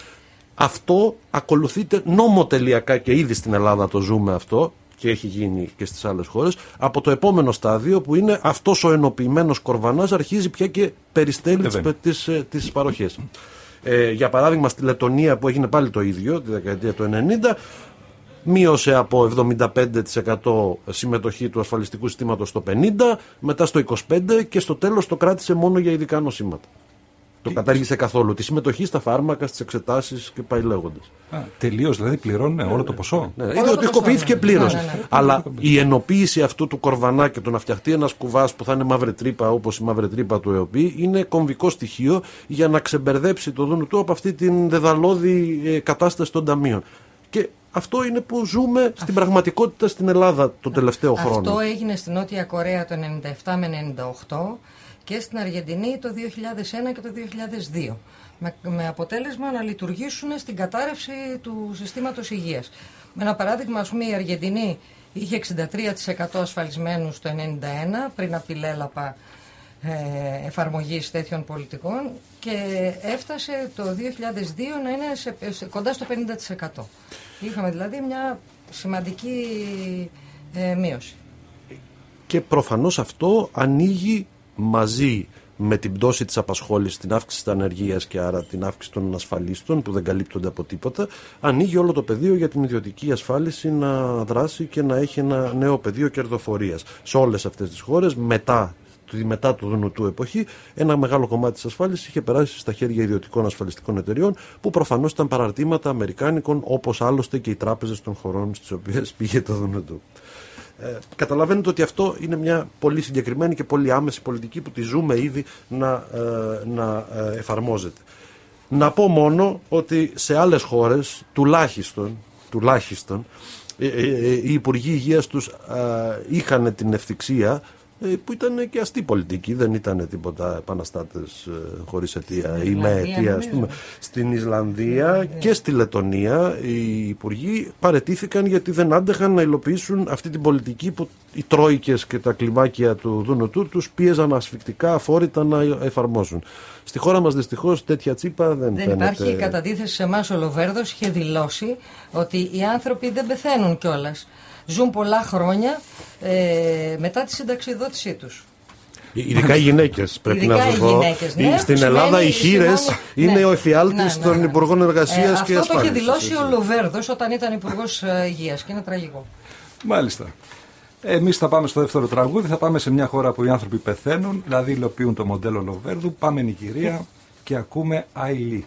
Αυτό ακολουθείται νομοτελειακά και ήδη στην Ελλάδα το ζούμε αυτό, και έχει γίνει και στις άλλες χώρες, από το επόμενο στάδιο που είναι αυτός ο ενοποιημένος κορβανάς αρχίζει πια και περιστέλει τις, τις παροχές. Ε, για παράδειγμα στη Λετονία, που έγινε πάλι το ίδιο τη δεκαετία του ενενήντα, μείωσε από εβδομήντα πέντε τοις εκατό συμμετοχή του ασφαλιστικού συστήματος στο πενήντα τοις εκατό, μετά στο είκοσι πέντε τοις εκατό και στο τέλος το κράτησε μόνο για ειδικά νοσήματα. Το κατάργησε καθόλου. Τη συμμετοχή στα φάρμακα, στις εξετάσεις και πάει λέγοντας. Τελείως, δηλαδή πληρώνουν ναι, όλο το ποσό. Ναι, ναι, ιδιωτικοποιήθηκε πλήρως. Ναι, ναι, ναι. Αλλά η ενοποίηση αυτού του κορβανά και το να φτιαχτεί ένας κουβάς που θα είναι μαύρη τρύπα, όπως η μαύρη τρύπα του ΕΟΠΗ, είναι κομβικό στοιχείο για να ξεμπερδέψει το ΔΝΤ από αυτή την δεδαλώδη κατάσταση των ταμείων. Και αυτό είναι που ζούμε στην πραγματικότητα στην Ελλάδα τον τελευταίο χρόνο. Αυτό έγινε στην Νότια Κορέα το ενενήντα επτά με ενενήντα οκτώ. Και στην Αργεντινή το δύο χιλιάδες ένα και το δύο χιλιάδες δύο. Με, με αποτέλεσμα να λειτουργήσουν στην κατάρρευση του συστήματος υγείας. Με ένα παράδειγμα, ας πούμε, η Αργεντινή είχε εξήντα τρία τοις εκατό ασφαλισμένους το ενενήντα ένα, πριν από τη λέλαπα ε, εφαρμογής τέτοιων πολιτικών, και έφτασε το δύο χιλιάδες δύο να είναι σε, σε, κοντά στο πενήντα τοις εκατό. Είχαμε δηλαδή μια σημαντική ε, μείωση. Και προφανώς αυτό ανοίγει μαζί με την πτώση της απασχόλησης, την αύξηση της ανεργίας και άρα την αύξηση των ασφαλίστων που δεν καλύπτονται από τίποτα, ανοίγει όλο το πεδίο για την ιδιωτική ασφάλιση να δράσει και να έχει ένα νέο πεδίο κερδοφορίας σε όλες αυτές τις χώρες μετά τη μετά του Δουνουτού εποχή, ένα μεγάλο κομμάτι της ασφάλισης είχε περάσει στα χέρια ιδιωτικών ασφαλιστικών εταιριών, που προφανώς ήταν παραρτήματα αμερικάνικων, όπως άλλωστε και οι τράπεζες των χωρών στις οποίες πήγε το Δουνουτού. Ε, καταλαβαίνετε ότι αυτό είναι μια πολύ συγκεκριμένη και πολύ άμεση πολιτική που τη ζούμε ήδη να, ε, να ε, εφαρμόζεται. Να πω μόνο ότι σε άλλες χώρες, τουλάχιστον, τουλάχιστον ε, ε, ε, οι Υπουργοί Υγείας τους ε, είχαν την ευθυξία, ε, που ήταν και αστή πολιτική, δεν ήταν τίποτα επαναστάτες ε, χωρίς αιτία ή με αιτία. Στην Ισλανδία yeah. και στη Λετονία οι Υπουργοί παραιτήθηκαν γιατί δεν άντεχαν να υλοποιήσουν αυτή την πολιτική που οι τρόικες και τα κλιμάκια του Δουνουτού τους πίεζαν ασφυκτικά, αφόρητα να εφαρμόσουν. Στη χώρα μας δυστυχώς τέτοια τσίπα δεν, δεν φαίνεται. υπάρχει. Κατά αντίθεση σε εμάς ο Λοβέρδος είχε δηλώσει ότι οι άνθρωποι δεν πεθαίνουν κιόλας. Ζουν πολλά χρόνια ε, μετά τη συνταξιδότησή τους. Ειδικά οι γυναίκες, πρέπει Ειδικά να σας πω. Ναι, στην Ελλάδα οι χείρες σημαίνει, είναι ναι, ο εφιάλτης ναι, ναι, των ναι. Υπουργών Εργασίας ε, και Ασφάλισης. Αυτό το είχε δηλώσει ο Λοβέρδος όταν ήταν Υπουργός Υγείας και είναι τραγικό. Μάλιστα. Εμείς θα πάμε στο δεύτερο τραγούδι, θα πάμε σε μια χώρα που οι άνθρωποι πεθαίνουν, δηλαδή υλοποιούν το μοντέλο Λοβέρδου. Πάμε Νιγηρία και ακούμε Αιλή.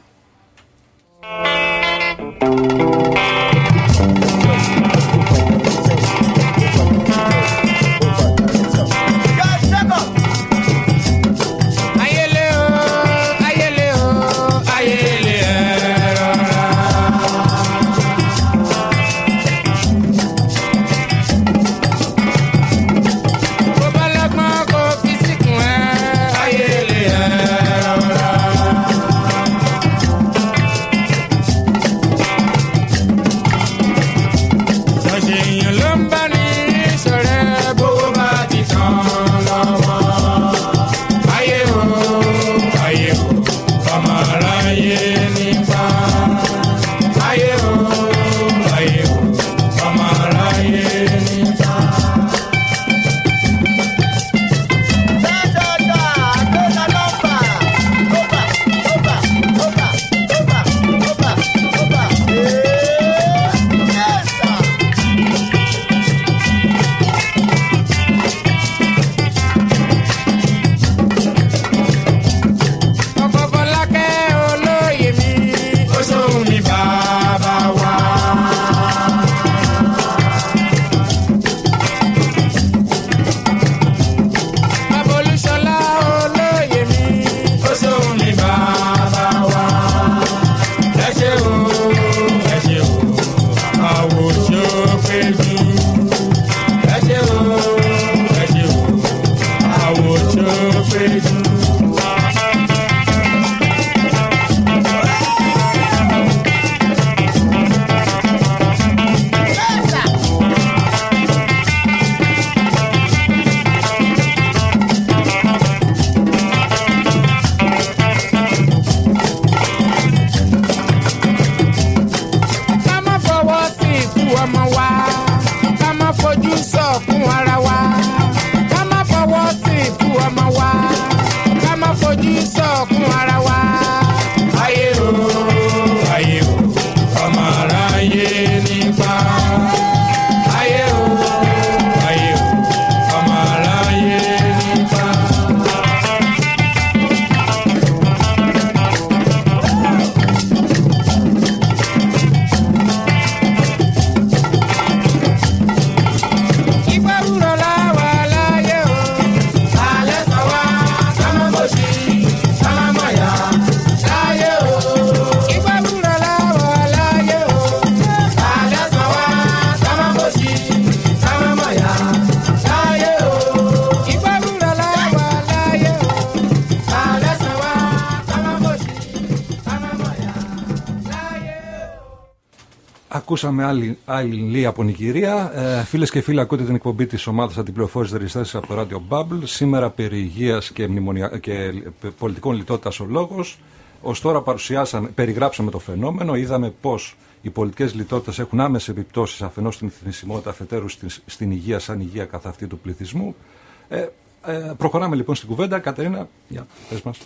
Ακούσαμε άλλη, άλλη από Νιγηρία. Ε, φίλες και φίλοι, ακούτε την εκπομπή της ομάδας Αντιπληροφόρησης Περιστάσεις από το ράδιο Bubble. Σήμερα περί υγείας και, μνημονια... και πολιτικών λιτότητας ο λόγος. Ως τώρα παρουσιάσαμε, περιγράψαμε το φαινόμενο. Είδαμε πως οι πολιτικές λιτότητες έχουν άμεσες επιπτώσεις αφενός στην θνησιμότητα, αφετέρου στην, στην υγεία σαν υγεία καθ' αυτή του πληθυσμού. Ε, ε, προχωράμε λοιπόν στην κουβέντα. Κατερίνα, για, πες μας.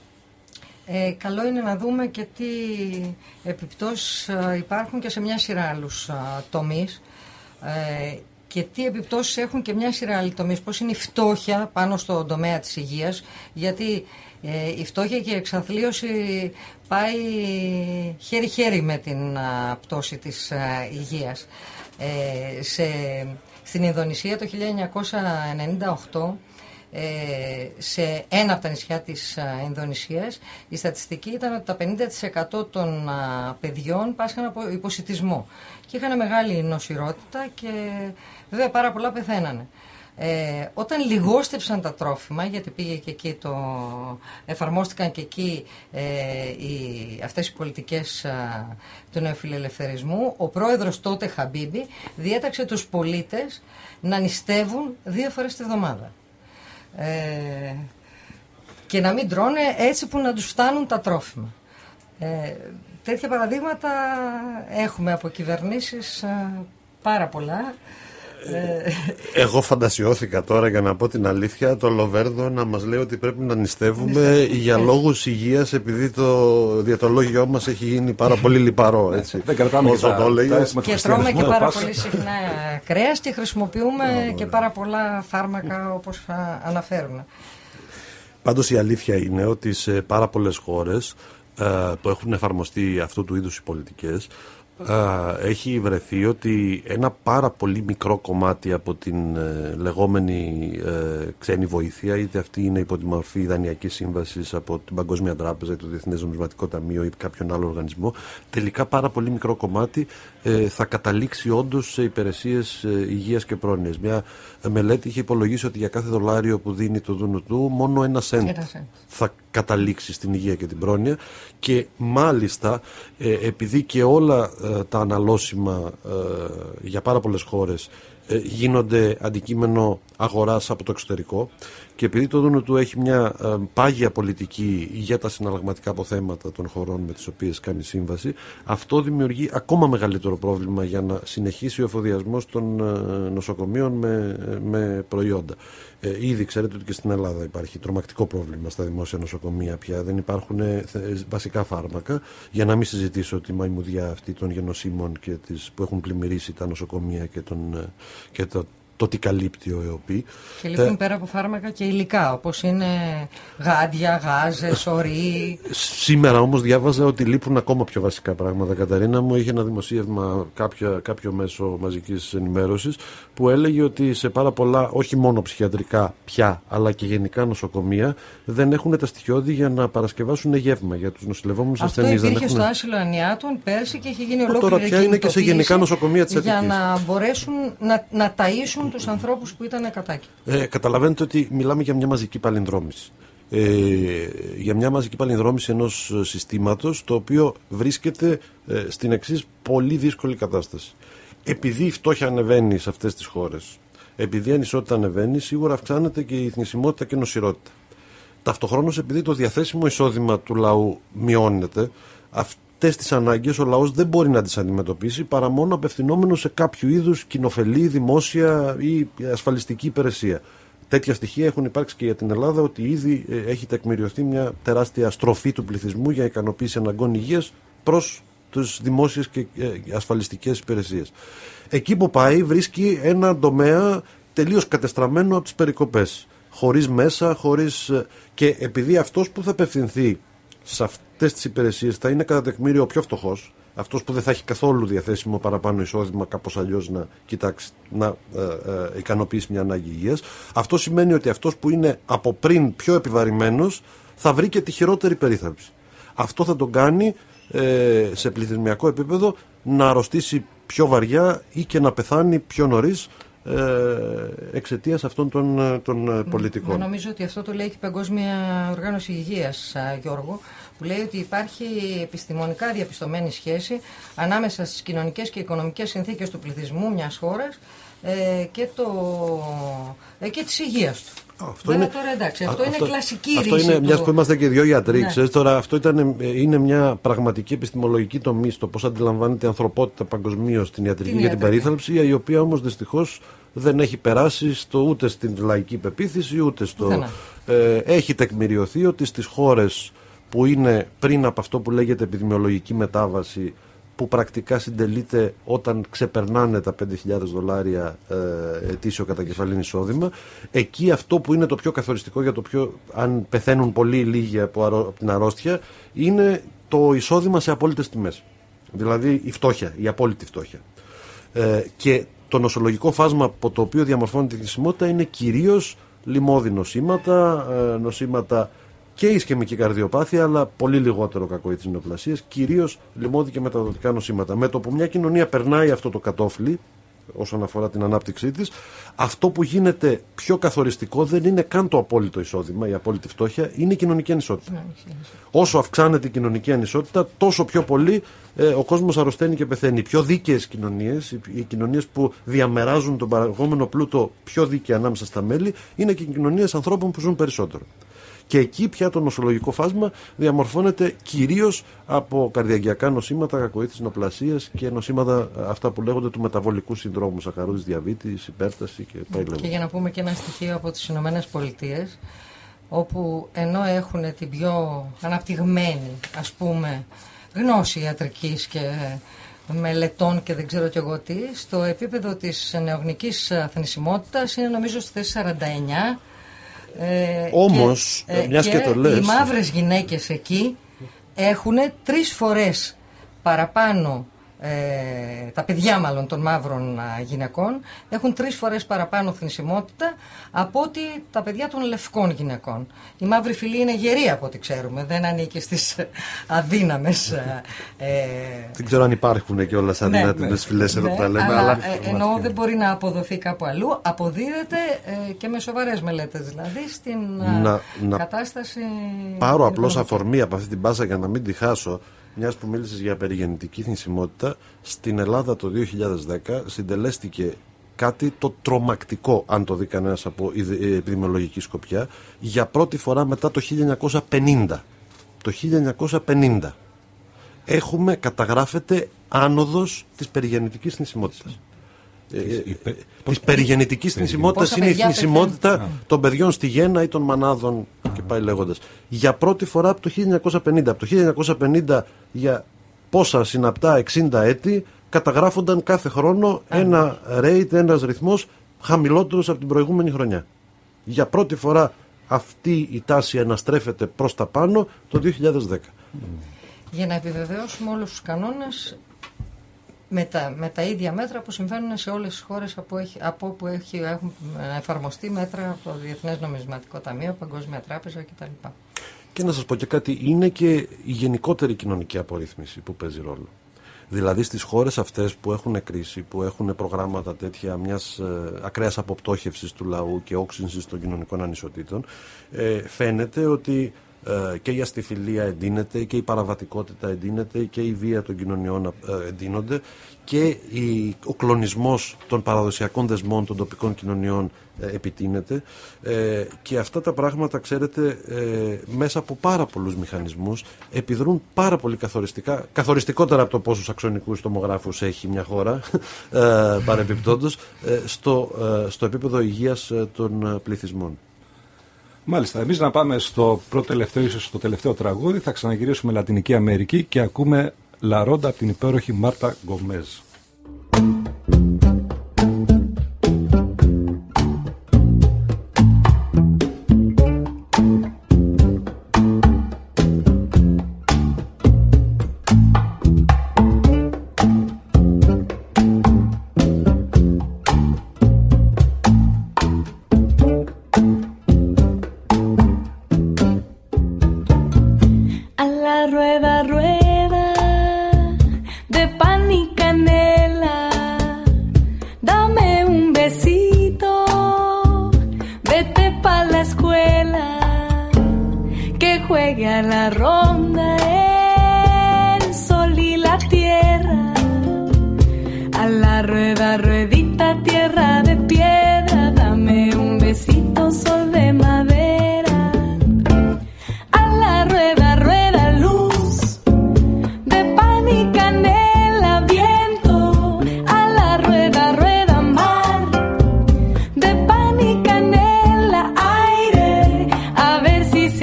Ε, καλό είναι να δούμε και τι επιπτώσεις υπάρχουν και σε μια σειρά άλλους τομείς. Ε, και τι επιπτώσεις έχουν και μια σειρά άλλοι τομείς, πώς είναι η φτώχεια πάνω στον τομέα της υγείας, γιατί ε, η φτώχεια και η εξαθλίωση πάει χέρι-χέρι με την α, πτώση της α, υγείας. Ε, σε, στην Ινδονησία το χίλια εννιακόσια ενενήντα οκτώ, ε, σε ένα από τα νησιά της α, Ινδονησίας, η στατιστική ήταν ότι τα πενήντα τοις εκατό των α, παιδιών πάσχαν από υποσιτισμό και είχαν μεγάλη νοσηρότητα και βέβαια πάρα πολλά πεθαίνανε. Ε, όταν λιγόστεψαν τα τρόφιμα, γιατί πήγε και εκεί το, εφαρμόστηκαν και εκεί ε, οι, αυτές οι πολιτικές α, του νεοφιλελευθερισμού, ο πρόεδρος τότε Χαμπίμπι διέταξε τους πολίτες να νηστεύουν δύο φορές τη βδομάδα ε, και να μην τρώνε έτσι που να τους φτάνουν τα τρόφιμα. Ε, τέτοια παραδείγματα έχουμε από κυβερνήσεις α, πάρα πολλά. Εγώ φαντασιώθηκα τώρα, για να πω την αλήθεια, το Λοβέρδο να μας λέει ότι πρέπει να νηστεύουμε για λόγους υγείας, επειδή το διατολόγιό μας έχει γίνει πάρα πολύ λιπαρό. Έτσι. Δεν κρατάμε όσο και, το έλεγες. Και τρώμε και πάρα πολύ συχνά κρέας και χρησιμοποιούμε και πάρα πολλά φάρμακα, όπως αναφέρουν. Πάντως η αλήθεια είναι ότι σε πάρα πολλές χώρες που έχουν εφαρμοστεί αυτού του είδους οι πολιτικές, έχει βρεθεί ότι ένα πάρα πολύ μικρό κομμάτι από την ε, λεγόμενη ε, ξένη βοήθεια, είτε αυτή είναι υπό τη μορφή δανειακής σύμβασης από την Παγκόσμια Τράπεζα ή το Διεθνές Νομισματικό Ταμείο ή κάποιον άλλο οργανισμό, τελικά πάρα πολύ μικρό κομμάτι ε, θα καταλήξει όντως σε υπηρεσίες ε, υγείας και πρόνοιας. Μια ε, μελέτη είχε υπολογίσει ότι για κάθε δολάριο που δίνει το ΔΝΤ μόνο ένα σέντ θα καταλήξει στην υγεία και την πρόνοια, και μάλιστα ε, επειδή και όλα ε, τα αναλώσιμα ε, για πάρα πολλές χώρες ε, γίνονται αντικείμενο αγοράς από το εξωτερικό, και επειδή το ΔΝΤ έχει μια ε, πάγια πολιτική για τα συναλλαγματικά αποθέματα των χωρών με τις οποίες κάνει σύμβαση, αυτό δημιουργεί ακόμα μεγαλύτερο πρόβλημα για να συνεχίσει ο εφοδιασμός των ε, νοσοκομείων με, με προϊόντα. Ε, ήδη ξέρετε ότι και στην Ελλάδα υπάρχει τρομακτικό πρόβλημα στα δημόσια νοσοκομεία πια. Δεν υπάρχουν ε, βασικά φάρμακα, για να μην συζητήσω τη μαϊμουδιά αυτή των γενοσύμων και τις, που έχουν πλημμυρίσει τα νοσοκομεία και, τον, ε, και το, το τι καλύπτει ο ΕΟΠΗ. Και λείπουν ε, πέρα από φάρμακα και υλικά, όπως είναι γάντια, γάζες, ορί. Σήμερα όμως διάβαζα ότι λείπουν ακόμα πιο βασικά πράγματα. Καταρίνα μου, είχε ένα δημοσίευμα κάποιο, κάποιο μέσο μαζικής ενημέρωσης που έλεγε ότι σε πάρα πολλά, όχι μόνο ψυχιατρικά πια, αλλά και γενικά νοσοκομεία, δεν έχουν τα στοιχειώδη για να παρασκευάσουν γεύμα για τους νοσηλευόμενους ασθενείς. Αυτό υπήρχε έχουν... στο άσυλο Ανιάτων πέρσι και έχει γίνει ολόκληρη τώρα πια είναι και σε γενικά νοσοκομεία της Αττικής, για να μπορέσουν να, να ταΐσουν τους ανθρώπους που ήταν κατάκη. Ε, καταλαβαίνετε ότι μιλάμε για μια μαζική παλινδρόμηση. Ε, για μια μαζική παλινδρόμηση ενός συστήματος το οποίο βρίσκεται ε, στην εξής πολύ δύσκολη κατάσταση. Επειδή η φτώχεια ανεβαίνει σε αυτές τις χώρες, επειδή η ανισότητα ανεβαίνει, σίγουρα αυξάνεται και η θνησιμότητα και η νοσηρότητα. Ταυτοχρόνως, επειδή το διαθέσιμο εισόδημα του λαού μειώνεται, αυτές τις ανάγκες ο λαός δεν μπορεί να τις αντιμετωπίσει παρά μόνο απευθυνόμενο σε κάποιο είδους κοινοφελή, δημόσια ή ασφαλιστική υπηρεσία. Τέτοια στοιχεία έχουν υπάρξει και για την Ελλάδα, ότι ήδη έχει τεκμηριωθεί μια τεράστια στροφή του πληθυσμού για ικανοποίηση αναγκών υγείας προς τις δημόσιες και ασφαλιστικές υπηρεσίες. Εκεί που πάει βρίσκει ένα τομέα τελείως κατεστραμμένο από τις περικοπές. Χωρίς μέσα, χωρίς... και επειδή αυτός που θα απευθυνθεί σε αυτές τις υπηρεσίες θα είναι κατά τεκμήριο ο πιο φτωχός, αυτός που δεν θα έχει καθόλου διαθέσιμο παραπάνω εισόδημα, κάπως αλλιώς να κοιτάξει, να ε, ε, ικανοποιήσει μια ανάγκη υγείας, αυτό σημαίνει ότι αυτός που είναι από πριν πιο επιβαρημένος θα βρει και τη χειρότερη περίθαλψη. Αυτό θα τον κάνει ε, σε πληθυσμιακό επίπεδο να αρρωστήσει πιο βαριά ή και να πεθάνει πιο νωρίς εξαιτίας αυτών των, των πολιτικών. Μα νομίζω ότι αυτό το λέει και η Παγκόσμια Οργάνωση Υγείας, Γιώργο, που λέει ότι υπάρχει επιστημονικά διαπιστωμένη σχέση ανάμεσα στις κοινωνικές και οικονομικές συνθήκες του πληθυσμού μιας χώρας ε, και, το, ε, και της υγείας του. Αυτό είναι, τώρα, εντάξει, αυτό, αυτό είναι κλασική αυτό ρίση. Είναι, μιας που είμαστε και δύο γιατροί, ναι. Ξέρεις, τώρα, αυτό ήταν, είναι μια πραγματική επιστημολογική τομή στο πώς αντιλαμβάνεται η ανθρωπότητα παγκοσμίως την ιατρική και την περίθαλψη, η οποία όμως δυστυχώς δεν έχει περάσει στο, ούτε στην λαϊκή πεποίθηση, ούτε στο... Ε, έχει τεκμηριωθεί ότι στις χώρες που είναι πριν από αυτό που λέγεται επιδημιολογική μετάβαση, που πρακτικά συντελείται όταν ξεπερνάνε τα πέντε χιλιάδες δολάρια ε, ετήσιο κατακεφαλήν εισόδημα. Εκεί αυτό που είναι το πιο καθοριστικό για το πιο, αν πεθαίνουν πολύ ή λίγοι από, αρώ, από την αρρώστια, είναι το εισόδημα σε απόλυτες τιμές. Δηλαδή η φτώχεια, η απόλυτη φτώχεια. Ε, και το νοσολογικό φάσμα από το οποίο διαμορφώνεται η θνησιμότητα είναι κυρίως λιμώδη νοσήματα, ε, νοσήματα και ισκαιμική καρδιοπάθεια, αλλά πολύ λιγότερο κακοή της νεοπλασίας, κυρίως λιμώδη και μεταδοτικά νοσήματα. Με το που μια κοινωνία περνάει αυτό το κατόφλι, όσον αφορά την ανάπτυξή της, αυτό που γίνεται πιο καθοριστικό δεν είναι καν το απόλυτο εισόδημα, η απόλυτη φτώχεια, είναι η κοινωνική ανισότητα. Όσο αυξάνεται η κοινωνική ανισότητα, τόσο πιο πολύ ε, ο κόσμος αρρωσταίνει και πεθαίνει. Οι πιο δίκαιες κοινωνίες, οι, οι κοινωνίες που διαμεράζουν τον παραγόμενο πλούτο πιο δίκαια ανάμεσα στα μέλη, είναι και οι κοινωνίες ανθρώπων που ζουν περισσότερο. Και εκεί πια το νοσολογικό φάσμα διαμορφώνεται κυρίως από καρδιαγγειακά νοσήματα, κακοή της νεοπλασίας και νοσήματα αυτά που λέγονται του μεταβολικού συνδρόμου, σακαρόδης διαβήτης, υπέρταση και πάει λέγοντας. Και για να πούμε και ένα στοιχείο από τις Ηνωμένες Πολιτείες, όπου ενώ έχουν την πιο αναπτυγμένη, ας πούμε, γνώση ιατρικής και μελετών και δεν ξέρω κι εγώ τι, στο επίπεδο της νεογνικής θνησιμότητας είναι νομίζω στη θέση σαράντα εννιά. Ε, Όμως, και, μιας και, και το λες, οι μαύρες γυναίκες εκεί έχουν τρεις φορές παραπάνω, ε, τα παιδιά μάλλον των μαύρων α, γυναικών έχουν τρεις φορές παραπάνω θνησιμότητα από ότι τα παιδιά των λευκών γυναικών. Η μαύρη φυλή είναι γερή από ό,τι ξέρουμε, δεν ανήκει στις αδύναμες. Ε, δεν ξέρω αν υπάρχουν και όλες αδύνατες ναι, φυλές εδώ ναι, που τα λέμε. Αλλά, αλλά ε, εννοώ δεν μπορεί να αποδοθεί κάπου αλλού. Αποδίδεται ε, και με σοβαρές μελέτες, δηλαδή στην να, να κατάσταση. Πάρω απλώς αφορμή από αυτή την πάσα για να μην τη χάσω. Μιας που μίλησες για περιγεννητική θνησιμότητα, στην Ελλάδα το δύο χιλιάδες δέκα συντελέστηκε κάτι το τρομακτικό, αν το δει κανένας από επιδημιολογική σκοπιά, για πρώτη φορά μετά το χίλια εννιακόσια πενήντα. Το χίλια εννιακόσια πενήντα έχουμε, καταγράφεται άνοδος της περιγεννητικής θνησιμότητας. Ε, της περιγεννητικής θνησιμότητας είναι η θνησιμότητα των παιδιών στη γέννα ή των μανάδων και πάει λέγοντας. Για πρώτη φορά από το χίλια εννιακόσια πενήντα. Από το χίλια εννιακόσια πενήντα για πόσα συναπτά εξήντα έτη καταγράφονταν κάθε χρόνο ένα rate, ένας ρυθμός χαμηλότερος από την προηγούμενη χρονιά. Για πρώτη φορά αυτή η τάση αναστρέφεται προς τα πάνω το δύο χιλιάδες δέκα. Για να επιβεβαιώσουμε όλους τους κανόνες, με τα, με τα ίδια μέτρα που συμβαίνουν σε όλες τις χώρες από, έχει, από όπου έχει, έχουν εφαρμοστεί μέτρα από το Διεθνές Νομισματικό Ταμείο, Παγκόσμια Τράπεζα κτλ. Και να σας πω και κάτι, είναι και η γενικότερη κοινωνική απορρίθμιση που παίζει ρόλο. Δηλαδή στις χώρες αυτές που έχουν κρίση, που έχουν προγράμματα τέτοια μιας ε, ακραίας αποπτώχευσης του λαού και όξυνσης των κοινωνικών ανισοτήτων, ε, φαίνεται ότι ε, και η αστιφιλία εντείνεται και η παραβατικότητα εντείνεται και η βία των κοινωνιών ε, εντείνονται και η, ο κλονισμός των παραδοσιακών δεσμών των τοπικών κοινωνιών ε, επιτείνεται ε, και αυτά τα πράγματα, ξέρετε, ε, μέσα από πάρα πολλούς μηχανισμούς επιδρούν πάρα πολύ καθοριστικά, καθοριστικότερα από το πόσους αξονικούς τομογράφους έχει μια χώρα ε, παρεμπιπτόντως ε, στο, ε, στο επίπεδο υγείας ε, των πληθυσμών. Μάλιστα, εμείς να πάμε στο πρώτο τελευταίο, ίσως στο τελευταίο τραγούδι, θα ξαναγυρίσουμε Λατινική Αμερική και ακούμε La Ronda από την υπέροχη Μάρτα Γκομέζ.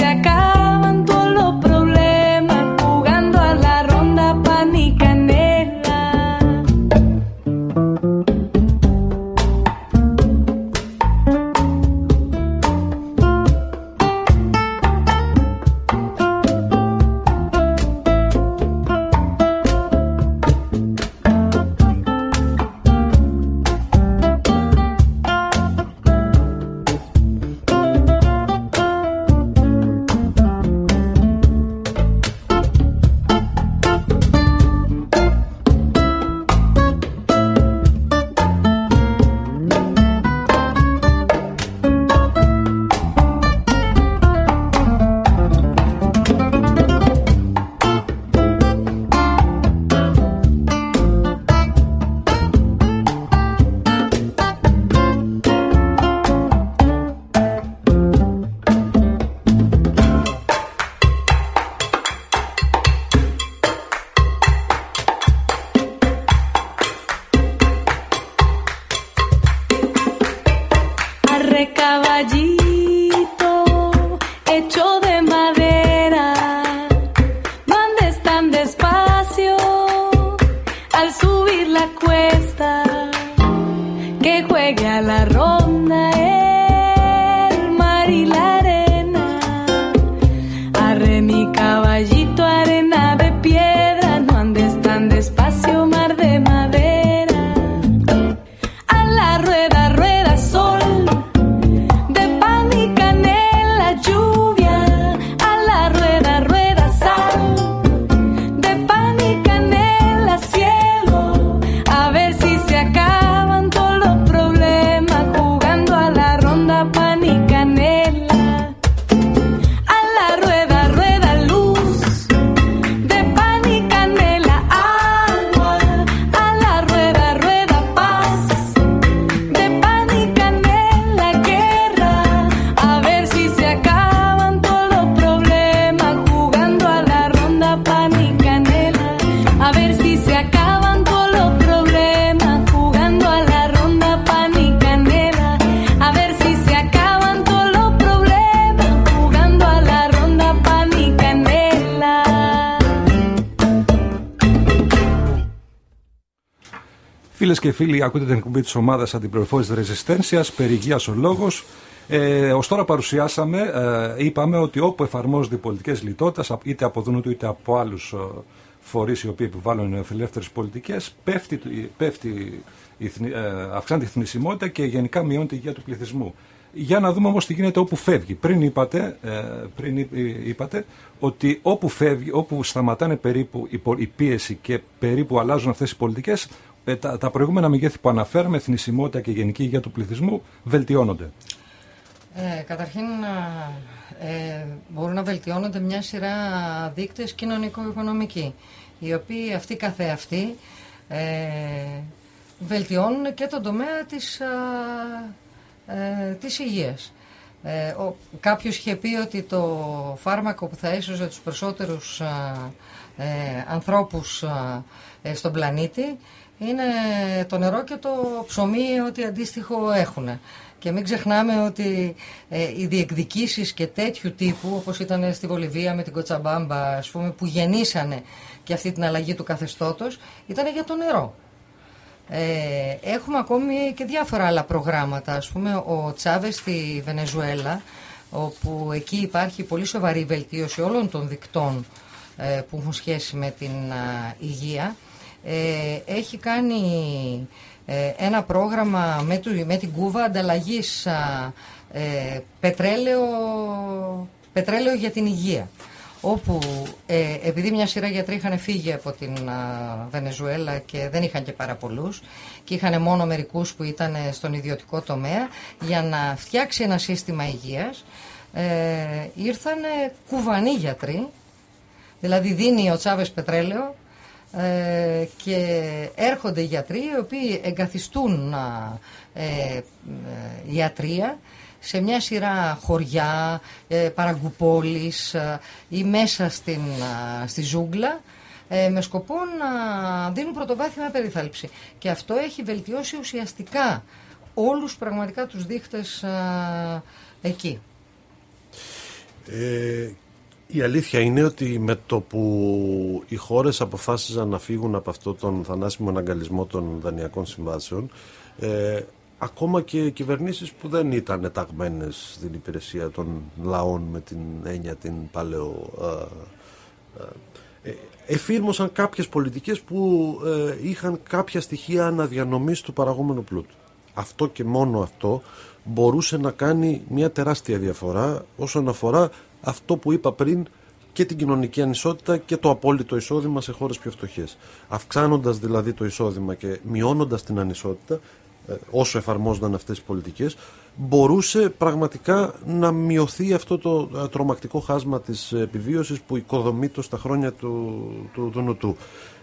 Canela. de caballito hecho de madera, no andes tan despacio al subir la cuesta, que juegue a la ronda el mar y la arena. Arre mi caballito, arena de piedra, no andes tan despacio, mar de madera. A la rueda, rueda sol, de pan y canela, lluvia. A la rueda, rueda sal, de pan y canela, cielo. A ver si se acaban todos los problemas, jugando a la ronda pan y canela. A la rueda, rueda luz, de pan y canela, agua. A la rueda, rueda paz, de pan y canela, guerra. A ver si se acaban todos los problemas, jugando a la ronda pan y canela. A ver si se acaban todos los problemas, jugando a la ronda pan y canela. A ver si se acaban todos los problemas, jugando a la ronda pan y canela. Φίλες και φίλοι, ακούτε την εκπομπή της ομάδας Αντιπληροφόρησης Ρεζιστένσιας, περί υγείας ο λόγος. Ε, ως τώρα παρουσιάσαμε, ε, είπαμε ότι όπου εφαρμόζονται οι πολιτικές λιτότητας, είτε από δούνου του είτε από άλλους ε, φορείς οι οποίοι επιβάλλουν νεοφιλελεύθερες πολιτικές, πέφτει, πέφτει, η, ε, αυξάνεται η θνησιμότητα και γενικά μειώνεται η υγεία του πληθυσμού. Για να δούμε όμως τι γίνεται όπου φεύγει. Πριν είπατε, ε, πριν είπατε ότι όπου φεύγει, όπου σταματάνε περίπου η, η πίεση και περίπου αλλάζουν αυτές οι πολιτικές, ε, τα, τα προηγούμενα μεγέθη που αναφέρουμε, θνησιμότητα και γενική υγεία του πληθυσμού, βελτιώνονται. Ε, καταρχήν ε, μπορούν να βελτιώνονται μια σειρά δείκτες κοινωνικο-οικονομικοί, οι οποίοι αυτοί καθεαυτοί ε, βελτιώνουν και τον τομέα της, α, ε, της υγείας. Ε, ο, κάποιος είχε πει ότι το φάρμακο που θα έσωζε τους περισσότερους α, ε, ανθρώπους α, ε, στον πλανήτη είναι το νερό και το ψωμί, ό,τι αντίστοιχο έχουν. Και μην ξεχνάμε ότι ε, οι διεκδικήσεις και τέτοιου τύπου, όπως ήταν στη Βολιβία με την Κοτσαμπάμπα, ας πούμε, που γεννήσανε και αυτή την αλλαγή του καθεστώτος, ήταν για το νερό. Ε, έχουμε ακόμη και διάφορα άλλα προγράμματα. Ας πούμε, ο Τσάβες στη Βενεζουέλα, όπου εκεί υπάρχει πολύ σοβαρή βελτίωση όλων των δικτών ε, που έχουν σχέση με την α, υγεία, ε, έχει κάνει ε, ένα πρόγραμμα με, του, με την Κούβα ανταλλαγής α, ε, πετρέλαιο, πετρέλαιο για την υγεία, όπου ε, επειδή μια σειρά γιατροί είχαν φύγει από την α, Βενεζουέλα και δεν είχαν και πάρα πολλούς και είχαν μόνο μερικούς που ήταν στον ιδιωτικό τομέα, για να φτιάξει ένα σύστημα υγείας ε, ήρθαν κουβανοί γιατροί, δηλαδή δίνει ο Τσάβες πετρέλαιο ε, και έρχονται γιατροί οι οποίοι εγκαθιστούν ε, ε, ιατρία σε μια σειρά χωριά, ε, παραγκουπόλεις ε, ή μέσα στην, ε, στη ζούγκλα, ε, με σκοπό να δίνουν πρωτοβάθμια περίθαλψη. Και αυτό έχει βελτιώσει ουσιαστικά όλους πραγματικά τους δείχτες ε, εκεί. Ε, η αλήθεια είναι ότι με το που οι χώρες αποφάσιζαν να φύγουν από αυτό τον θανάσιμο αναγκαλισμό των δανειακών συμβάσεων, ε, ακόμα και κυβερνήσεις που δεν ήταν ταγμένες στην υπηρεσία των λαών με την έννοια την παλαιό, ε, ε, εφήρμοσαν κάποιες πολιτικές που ε, είχαν κάποια στοιχεία αναδιανομής του παραγόμενου πλούτου. Αυτό και μόνο αυτό μπορούσε να κάνει μια τεράστια διαφορά όσον αφορά αυτό που είπα πριν, και την κοινωνική ανισότητα και το απόλυτο εισόδημα σε χώρες πιο φτωχές. Αυξάνοντας δηλαδή το εισόδημα και μειώνοντας την ανισότητα, όσο εφαρμόζονταν αυτές οι πολιτικές, μπορούσε πραγματικά να μειωθεί αυτό το τρομακτικό χάσμα της επιβίωσης που οικοδομείται στα χρόνια του, του, του νοτού.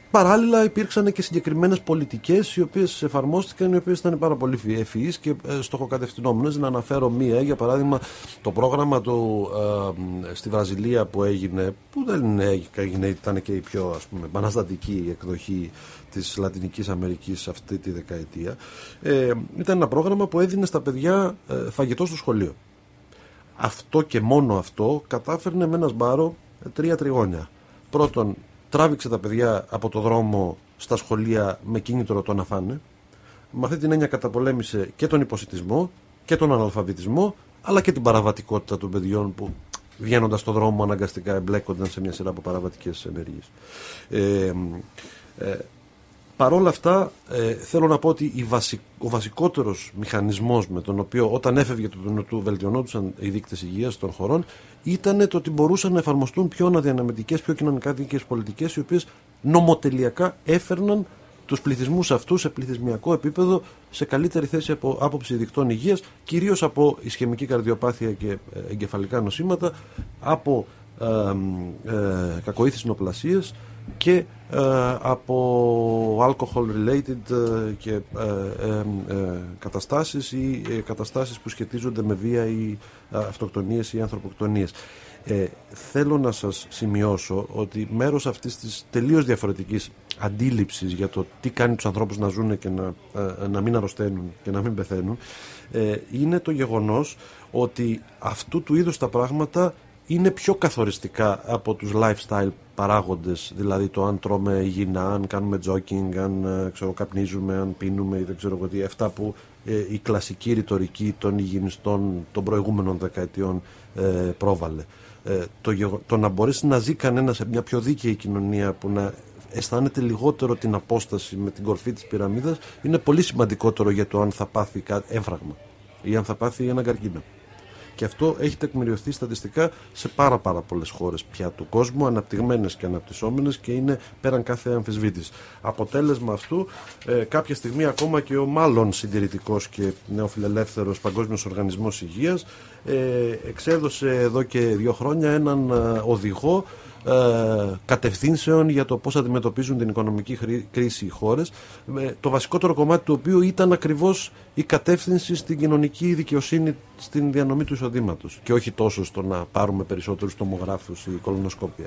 παράλληλα υπήρξαν και συγκεκριμένες πολιτικές οι οποίες εφαρμόστηκαν, οι οποίες ήταν πάρα πολύ ευφυείς και ε, στοχοκατευθυνόμενες. Να αναφέρω μία, για παράδειγμα, το πρόγραμμα του ε, στη Βραζιλία που έγινε, που δεν έγινε, ήταν και η πιο, ας πούμε, επαναστατική εκδοχή της Λατινικής Αμερικής αυτή τη δεκαετία. Ε, ήταν ένα πρόγραμμα που έδινε στα παιδιά ε, φαγητό στο σχολείο. Αυτό και μόνο αυτό κατάφερνε με ένα σπάρο τρία τριγώνια. Πρώτον, τράβηξε τα παιδιά από το δρόμο στα σχολεία με κίνητρο το να φάνε. Με αυτή την έννοια καταπολέμησε και τον υποσιτισμό και τον αναλφαβητισμό, αλλά και την παραβατικότητα των παιδιών που βγαίνοντας στο δρόμο αναγκαστικά εμπλέκονταν σε μια σειρά από παραβατικές ενέργειες. Ε, ε, Παρ' όλα αυτά, ε, θέλω να πω ότι η βασι... ο βασικότερος μηχανισμός με τον οποίο όταν έφευγε το του βελτιωνόντουσαν οι δείκτες υγείας των χωρών ήταν το ότι μπορούσαν να εφαρμοστούν πιο αναδιανεμητικές, πιο κοινωνικά δίκαιες πολιτικές, οι οποίες νομοτελειακά έφερναν τους πληθυσμούς αυτούς σε πληθυσμιακό επίπεδο σε καλύτερη θέση από άποψη δικτών υγείας, κυρίως από ισχαιμική καρδιοπάθεια και εγκεφαλικά νοσήματα, από ε, ε, κακοήθεις νοπλασίες και ε, από alcohol related ε, και ε, ε, ε, καταστάσεις ή ε, καταστάσεις που σχετίζονται με βία ή ε, αυτοκτονίες ή ανθρωποκτονίες. Ε, θέλω να σας σημειώσω ότι μέρος αυτής της τελείως διαφορετικής αντίληψης για το τι κάνει τους ανθρώπους να ζουν και να, ε, να μην αρρωσταίνουν και να μην πεθαίνουν ε, είναι το γεγονός ότι αυτού του είδους τα πράγματα είναι πιο καθοριστικά από τους lifestyle παράγοντες, δηλαδή το αν τρώμε υγιεινά, αν κάνουμε jogging, αν ξέρω, καπνίζουμε, αν πίνουμε ή δεν ξέρω εγώ τι, αυτά που ε, η κλασική ρητορική των υγιεινιστών των προηγούμενων δεκαετιών ε, πρόβαλε. Ε, το, το να μπορέσει να ζει κανένα σε μια πιο δίκαιη κοινωνία που να αισθάνεται λιγότερο την απόσταση με την κορφή της πυραμίδας είναι πολύ σημαντικότερο για το αν θα πάθει έμφραγμα ή αν θα πάθει έναν καρκίνο. Και αυτό έχει τεκμηριωθεί στατιστικά σε πάρα πάρα πολλές χώρες πια του κόσμου, αναπτυγμένες και αναπτυσσόμενες, και είναι πέραν κάθε αμφισβήτηση. Αποτέλεσμα αυτού, ε, κάποια στιγμή ακόμα και ο μάλλον συντηρητικός και νεοφιλελεύθερος Παγκόσμιος Οργανισμός Υγείας ε, εξέδωσε εδώ και δύο χρόνια έναν ε, οδηγό Ε, κατευθύνσεων για το πώς αντιμετωπίζουν την οικονομική κρίση οι χώρες, ε, το βασικότερο κομμάτι του οποίου ήταν ακριβώς η κατεύθυνση στην κοινωνική δικαιοσύνη στην διανομή του εισοδήματος και όχι τόσο στο να πάρουμε περισσότερους τομογράφους ή κολονοσκόπια.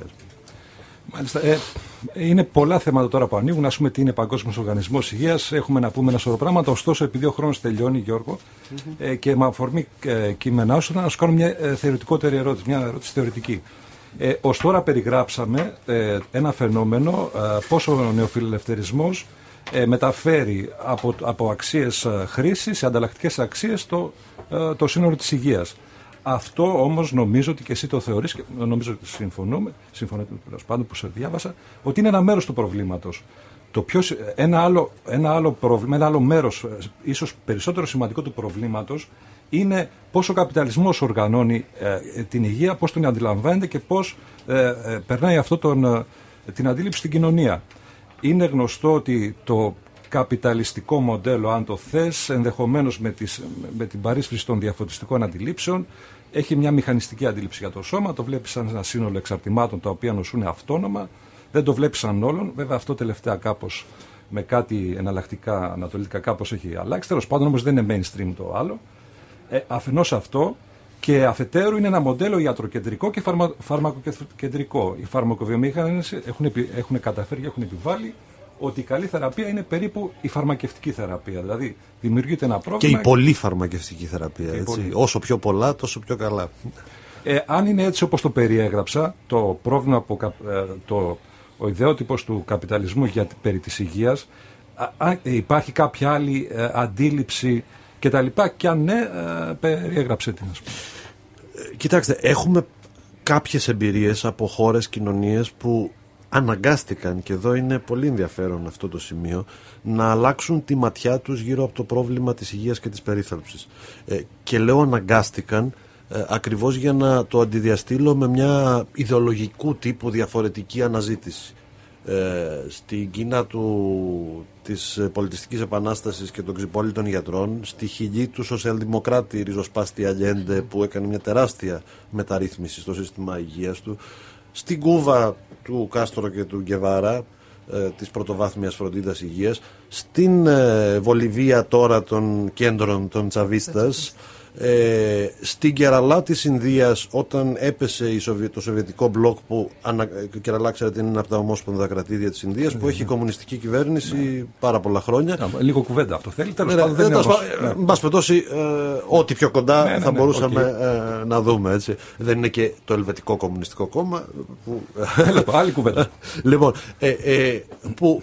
Μάλιστα. Ε, είναι πολλά θέματα τώρα που ανοίγουν. Ας πούμε τι είναι Παγκόσμιος Οργανισμός Υγείας. Έχουμε να πούμε ένα σωρό πράγματα. Ωστόσο, επειδή ο χρόνος τελειώνει, Γιώργο, mm-hmm. ε, και με αφορμή ε, κείμενά σου, να σου κάνω μια ε, θεωρητικότερη ερώτηση, μια ερώτηση θεωρητική. Ε, ως τώρα περιγράψαμε ε, ένα φαινόμενο ε, πώς ο νεοφιλελευθερισμός ε, μεταφέρει από, από αξίες ε, χρήσης σε ανταλλακτικές αξίες το, ε, το σύνολο της υγείας. Αυτό όμως νομίζω ότι και εσύ το θεωρείς και νομίζω ότι συμφωνούμε, συμφωνούμε τέλος πάντων που σε διάβασα, ότι είναι ένα μέρος του προβλήματος. Το πιο, ένα, άλλο, ένα, άλλο προβλήμα, ένα άλλο μέρος, ίσως περισσότερο σημαντικό του προβλήματος, είναι πώς ο καπιταλισμός οργανώνει ε, την υγεία, πώς τον αντιλαμβάνεται και πώς ε, ε, περνάει αυτό τον, ε, την αντίληψη στην κοινωνία. Είναι γνωστό ότι το καπιταλιστικό μοντέλο, αν το θες, ενδεχομένως με, τις, με την παρίσφρηση των διαφωτιστικών αντιλήψεων, έχει μια μηχανιστική αντίληψη για το σώμα, το βλέπεις σαν ένα σύνολο εξαρτημάτων τα οποία νοσούν αυτόνομα, δεν το βλέπεις σαν όλον. Βέβαια αυτό τελευταία κάπως με κάτι εναλλακτικά ανατολικά κάπως έχει αλλάξει. Τέλος πάντων όμως δεν είναι mainstream το άλλο. Ε, αφενός αυτό, και αφετέρου είναι ένα μοντέλο ιατροκεντρικό και φαρμα, φαρμακοκεντρικό. Οι φαρμακοβιομηχανίες έχουν, έχουν καταφέρει και έχουν επιβάλει ότι η καλή θεραπεία είναι περίπου η φαρμακευτική θεραπεία. Δηλαδή δημιουργείται ένα πρόβλημα. Και η πολύ φαρμακευτική θεραπεία. Έτσι. Πολύ. Όσο πιο πολλά, τόσο πιο καλά. Ε, αν είναι έτσι όπως το περιέγραψα, το πρόβλημα που ε, το, ο ιδεότυπος του καπιταλισμού για, περί της υγείας, α, α, υπάρχει κάποια άλλη ε, αντίληψη και τα λοιπά, και αν ναι, ε, περιέγραψε την, ας πούμε. Ε, κοιτάξτε, έχουμε κάποιες εμπειρίες από χώρες, κοινωνίες που αναγκάστηκαν, και εδώ είναι πολύ ενδιαφέρον αυτό το σημείο, να αλλάξουν τη ματιά τους γύρω από το πρόβλημα της υγείας και της περίθαλψης. Ε, και λέω αναγκάστηκαν ε, ακριβώς για να το αντιδιαστήλω με μια ιδεολογικού τύπου διαφορετική αναζήτηση. Ε, στην Κίνα του, της πολιτιστικής επανάστασης και των ξυπόλυτων γιατρών, στη χιλή του σοσιαλδημοκράτη ριζοσπάστη Αλιέντε που έκανε μια τεράστια μεταρρύθμιση στο σύστημα υγείας του, στην Κούβα του Κάστρο και του Γκεβάρα, ε, της πρωτοβάθμιας φροντίδας υγείας. Στην ε, Βολιβία τώρα των κέντρων των Τσαβίστας, ε, στην Κεραλά της Ινδίας, όταν έπεσε η Σοβι... το σοβιετικό μπλοκ που ανα... η Κεραλά, ξέρετε, είναι ένα από τα ομόσπονδα κρατήδια της Ινδίας, που έχει κομμουνιστική κυβέρνηση πάρα πολλά χρόνια. Να, λίγο κουβέντα αυτό θέλει, τέλος Ναι, πάντων δεν ναι, είναι τέλος όμως- πάντων, ναι. εν πάση περιπτώσει, ε, ό,τι πιο κοντά Ναι, ναι, θα ναι, μπορούσαμε οκ. ε, να δούμε. Έτσι. Δεν είναι και το Ελβετικό Κομμουνιστικό Κόμμα που... Τέλος πάντων, άλλη κουβέντα. Λοιπόν, ε, ε, που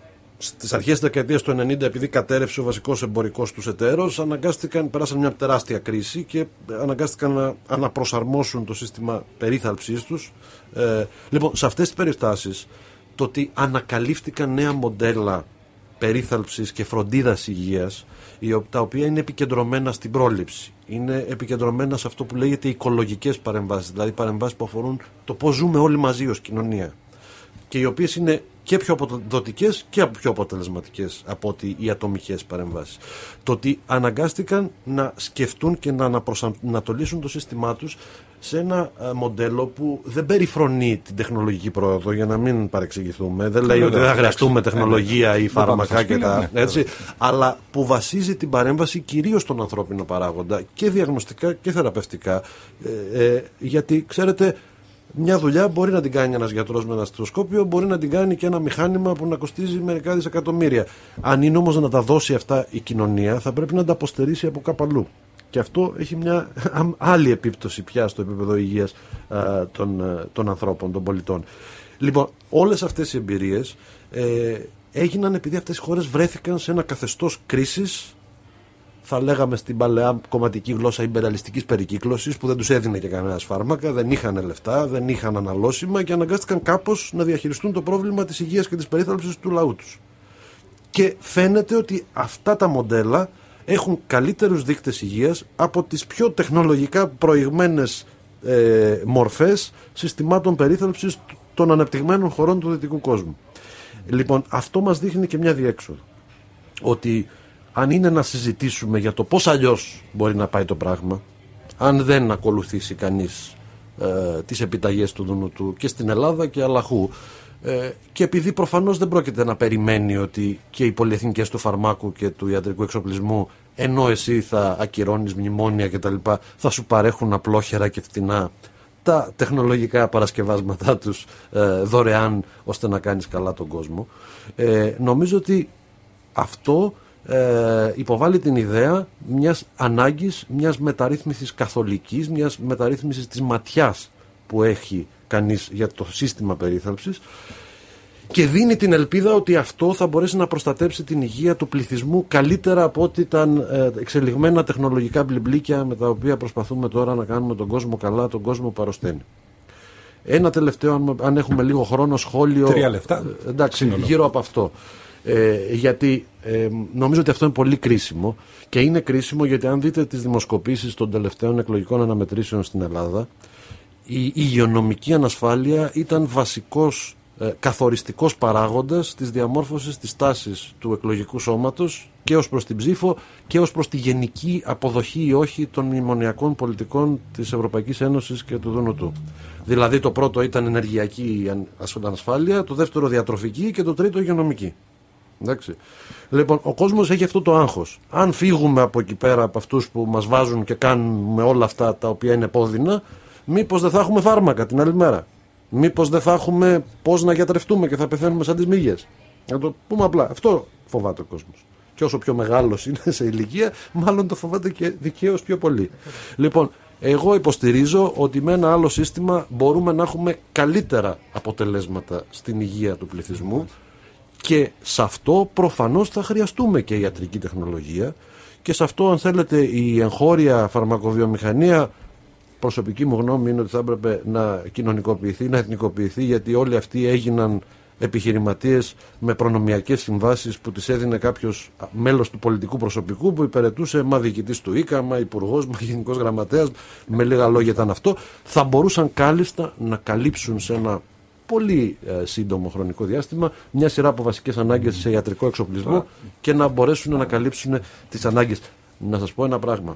στις αρχές της δεκαετίας του ενενήντα, επειδή κατέρευσε ο βασικός εμπορικός τους εταίρος, αναγκάστηκαν, περάσαν μια τεράστια κρίση και αναγκάστηκαν να αναπροσαρμόσουν το σύστημα περίθαλψής τους. Ε, λοιπόν, σε αυτές τις περιστάσεις, το ότι ανακαλύφθηκαν νέα μοντέλα περίθαλψης και φροντίδας υγείας, τα οποία είναι επικεντρωμένα στην πρόληψη. Είναι επικεντρωμένα σε αυτό που λέγεται οικολογικές παρεμβάσεις, δηλαδή παρεμβάσεις που αφορούν το πώς ζούμε όλοι μαζί ως κοινωνία. Και οι οποίες είναι και πιο αποδοτικές και πιο αποτελεσματικές από ότι οι ατομικές παρεμβάσεις. Το ότι αναγκάστηκαν να σκεφτούν και να αναπροσανατολίσουν το σύστημά τους σε ένα μοντέλο που δεν περιφρονεί την τεχνολογική πρόοδο, για να μην παρεξηγηθούμε. Δεν λέει ότι δεν θα χρειαστούμε τεχνολογία ή φάρμακα και τα έτσι, αλλά που βασίζει την παρέμβαση κυρίως στον ανθρώπινο παράγοντα και διαγνωστικά και θεραπευτικά. Ε, ε, γιατί ξέρετε, μια δουλειά μπορεί να την κάνει ένας γιατρός με ένα στετοσκόπιο, μπορεί να την κάνει και ένα μηχάνημα που να κοστίζει μερικά δισεκατομμύρια. Αν είναι όμως να τα δώσει αυτά η κοινωνία, θα πρέπει να τα αποστερήσει από κάπου αλλού. Και αυτό έχει μια άλλη επίπτωση πια στο επίπεδο υγείας α, των, α, των ανθρώπων, των πολιτών. Λοιπόν, όλες αυτές οι εμπειρίες ε, έγιναν επειδή αυτές οι χώρες βρέθηκαν σε ένα καθεστώς κρίσης, θα λέγαμε στην παλαιά κομματική γλώσσα υπεραλιστικής περικύκλωσης, που δεν τους έδινε και κανένας φάρμακα, δεν είχαν λεφτά, δεν είχαν αναλώσιμα και αναγκάστηκαν κάπως να διαχειριστούν το πρόβλημα της υγείας και της περίθαλψης του λαού τους. Και φαίνεται ότι αυτά τα μοντέλα έχουν καλύτερους δείκτες υγείας από τις πιο τεχνολογικά προηγμένες ε, μορφές συστημάτων περίθαλψης των αναπτυγμένων χωρών του δυτικού κόσμου. Λοιπόν, αυτό μας δείχνει και μια διέξοδο. Ότι αν είναι να συζητήσουμε για το πώς αλλιώς μπορεί να πάει το πράγμα, αν δεν ακολουθήσει κανείς ε, τις επιταγές του Δουνουτού και στην Ελλάδα και αλλαχού, ε, και επειδή προφανώς δεν πρόκειται να περιμένει ότι και οι πολυεθνικές του φαρμάκου και του ιατρικού εξοπλισμού, ενώ εσύ θα ακυρώνεις μνημόνια κτλ., θα σου παρέχουν απλόχερα και φτηνά τα τεχνολογικά παρασκευάσματά τους ε, δωρεάν, ώστε να κάνεις καλά τον κόσμο. Ε, νομίζω ότι αυτό ε, υποβάλλει την ιδέα μιας ανάγκης, μιας μεταρρύθμισης καθολικής, μιας μεταρρύθμισης της ματιάς που έχει κανείς για το σύστημα περίθαλψης, και δίνει την ελπίδα ότι αυτό θα μπορέσει να προστατέψει την υγεία του πληθυσμού καλύτερα από ό,τι ήταν εξελιγμένα τεχνολογικά μπλιμπλίκια με τα οποία προσπαθούμε τώρα να κάνουμε τον κόσμο καλά, τον κόσμο που αρρωσταίνει. Ένα τελευταίο, αν έχουμε λίγο χρόνο, σχόλιο. Τρία λεπτά. Εντάξει, σύνολο. γύρω από αυτό. Ε, γιατί ε, νομίζω ότι αυτό είναι πολύ κρίσιμο, και είναι κρίσιμο γιατί αν δείτε τις δημοσκοπήσεις των τελευταίων εκλογικών αναμετρήσεων στην Ελλάδα, η υγειονομική ανασφάλεια ήταν βασικός ε, καθοριστικός παράγοντας της διαμόρφωσης της τάσης του εκλογικού σώματος και ως προς την ψήφο και ως προς τη γενική αποδοχή ή όχι των μνημονιακών πολιτικών της Ευρωπαϊκής Ένωσης και του Δουνουτού. Δηλαδή το πρώτο ήταν ενεργειακή ανασφάλεια, το δεύτερο διατροφική και το τρίτο υγειονομική. Εντάξει. Λοιπόν, ο κόσμος έχει αυτό το άγχος. Αν φύγουμε από εκεί πέρα, από αυτούς που μας βάζουν και κάνουμε όλα αυτά τα οποία είναι επώδυνα, μήπως δεν θα έχουμε φάρμακα την άλλη μέρα. Μήπως δεν θα έχουμε πώς να γιατρευτούμε και θα πεθαίνουμε σαν τις μύγες. Να το πούμε απλά. Αυτό φοβάται ο κόσμος. Και όσο πιο μεγάλος είναι σε ηλικία, μάλλον το φοβάται και δικαίως πιο πολύ. Λοιπόν, εγώ υποστηρίζω ότι με ένα άλλο σύστημα μπορούμε να έχουμε καλύτερα αποτελέσματα στην υγεία του πληθυσμού, και σε αυτό προφανώς θα χρειαστούμε και ιατρική τεχνολογία, και σε αυτό, αν θέλετε, η εγχώρια φαρμακοβιομηχανία, προσωπική μου γνώμη είναι ότι θα έπρεπε να κοινωνικοποιηθεί, να εθνικοποιηθεί, γιατί όλοι αυτοί έγιναν επιχειρηματίες με προνομιακές συμβάσεις που τις έδινε κάποιος μέλος του πολιτικού προσωπικού που υπηρετούσε, μα διοικητής του ΙΚΑ, μα υπουργός, μα γενικός γραμματέας, με λίγα λόγια ήταν αυτό. Θα μπορούσαν κάλλιστα να καλύψουν σε ένα πολύ ε, σύντομο χρονικό διάστημα μια σειρά από βασικές ανάγκες σε ιατρικό εξοπλισμό και να μπορέσουν να καλύψουν τις ανάγκες. Να σας πω ένα πράγμα.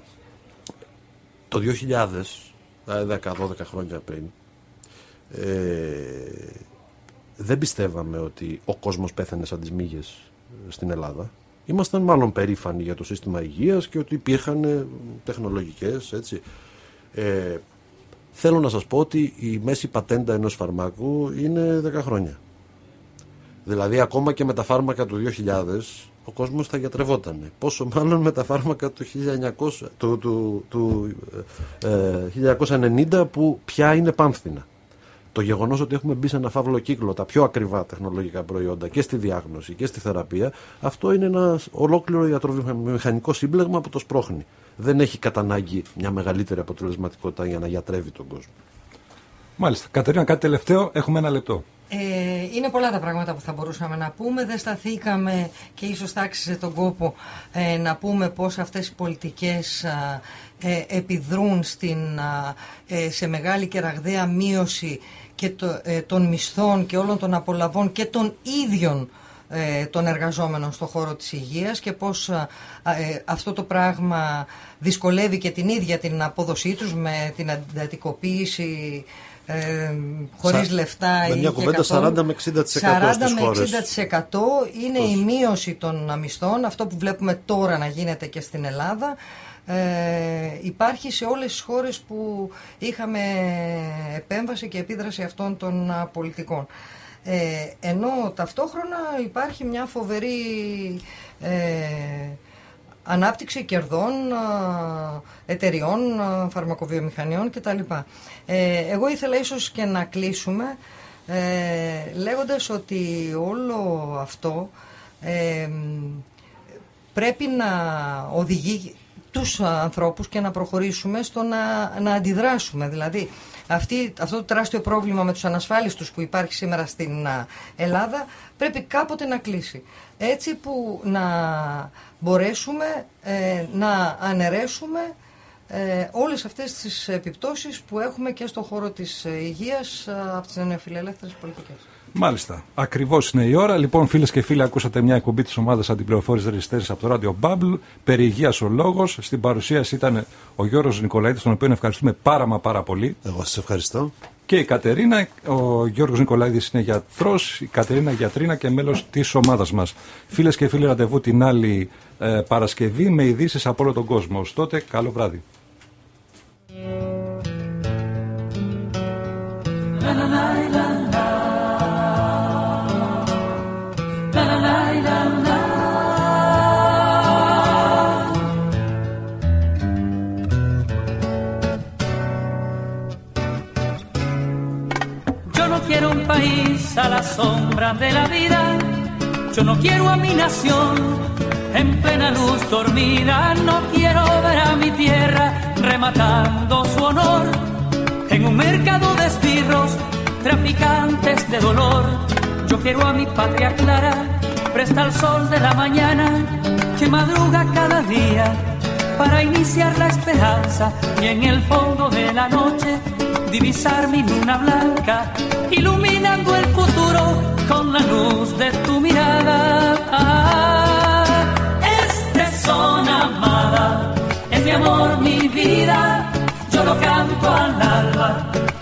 Το δύο χιλιάδες, δέκα δώδεκα χρόνια πριν, ε, δεν πιστεύαμε ότι ο κόσμος πέθανε σαν τις μύγες στην Ελλάδα. Ήμασταν μάλλον περήφανοι για το σύστημα υγείας και ότι υπήρχαν τεχνολογικές, έτσι. Ε, θέλω να σας πω ότι η μέση πατέντα ενός φαρμάκου είναι δέκα χρόνια. Δηλαδή ακόμα και με τα φάρμακα του δύο χιλιάδες ο κόσμος θα γιατρευόταν. Πόσο μάλλον με τα φάρμακα του, χίλια εννιακόσια, του, του, του ε, χίλια εννιακόσια ενενήντα που πια είναι πάμφθηνα. Το γεγονός ότι έχουμε μπει σε ένα φαύλο κύκλο τα πιο ακριβά τεχνολογικά προϊόντα και στη διάγνωση και στη θεραπεία, αυτό είναι ένα ολόκληρο ιατροβιομηχανικό σύμπλεγμα που το σπρώχνει. Δεν έχει κατά ανάγκη μια μεγαλύτερη αποτελεσματικότητα για να γιατρεύει τον κόσμο. Μάλιστα. Κατερίνα, κάτι τελευταίο, έχουμε ένα λεπτό. Ε, είναι πολλά τα πράγματα που θα μπορούσαμε να πούμε. Δεν σταθήκαμε και ίσως θα άξιζε τον κόπο ε, να πούμε πώς αυτές οι πολιτικές α, ε, επιδρούν στην, α, ε, σε μεγάλη και ραγδαία μείωση και το, ε, των μισθών και όλων των απολαβών και των ίδιων ε, των εργαζόμενων στον χώρο της υγείας και πώς α, ε, αυτό το πράγμα δυσκολεύει και την ίδια την απόδοσή τους με την εντατικοποίηση Ε, χωρίς Σα, λεφτά με μια κουβέντα σαράντα με εξήντα τοις εκατό σαράντα στις με χώρες. εξήντα τοις εκατό είναι Πώς? η μείωση των μισθών, αυτό που βλέπουμε τώρα να γίνεται και στην Ελλάδα. Ε, υπάρχει σε όλες τις χώρες που είχαμε επέμβαση και επίδραση αυτών των α, πολιτικών. Ε, ενώ ταυτόχρονα υπάρχει μια φοβερή ε, ανάπτυξη κερδών εταιριών, φαρμακοβιομηχανιών κτλ. Ε, εγώ ήθελα ίσως και να κλείσουμε ε, λέγοντας ότι όλο αυτό ε, πρέπει να οδηγεί τους ανθρώπους και να προχωρήσουμε στο να, να αντιδράσουμε. Δηλαδή αυτή, αυτό το τεράστιο πρόβλημα με τους ανασφάλιστους που υπάρχει σήμερα στην Ελλάδα πρέπει κάποτε να κλείσει. Έτσι που να μπορέσουμε ε, να αναιρέσουμε ε, όλες αυτές τις επιπτώσεις που έχουμε και στον χώρο της υγείας από τις νεοφιλελεύθερες πολιτικές. Μάλιστα. Ακριβώς είναι η ώρα. Λοιπόν, φίλες και φίλοι, ακούσατε μια εκπομπή της ομάδας Αντιπληροφόρησης Ρεζιστέρης από το Radio Bubble. Περί υγείας ο λόγος. Στην παρουσίαση ήταν ο Γιώργος Νικολαίδης, τον οποίο ευχαριστούμε πάρα μα πάρα πολύ. Εγώ σας ευχαριστώ. Και η Κατερίνα. Ο Γιώργος Νικολαίδης είναι γιατρός, η Κατερίνα γιατρίνα και μέλος της ομάδας μας. Φίλες και φίλοι, ραντεβού την άλλη ε, Παρασκευή με ειδήσεις από όλο τον κόσμο. Ως τότε, καλό βράδυ. Quiero un país a la sombra de la vida. Yo no quiero a mi nación en plena luz dormida. No quiero ver a mi tierra rematando su honor en un mercado de esbirros, traficantes de dolor. Yo quiero a mi patria clara, presta al sol de la mañana, que madruga cada día para iniciar la esperanza y en el fondo de la noche divisar mi luna blanca, iluminando el futuro con la luz de tu mirada. Ah, este son amada, es mi amor, mi vida, yo lo canto al alba.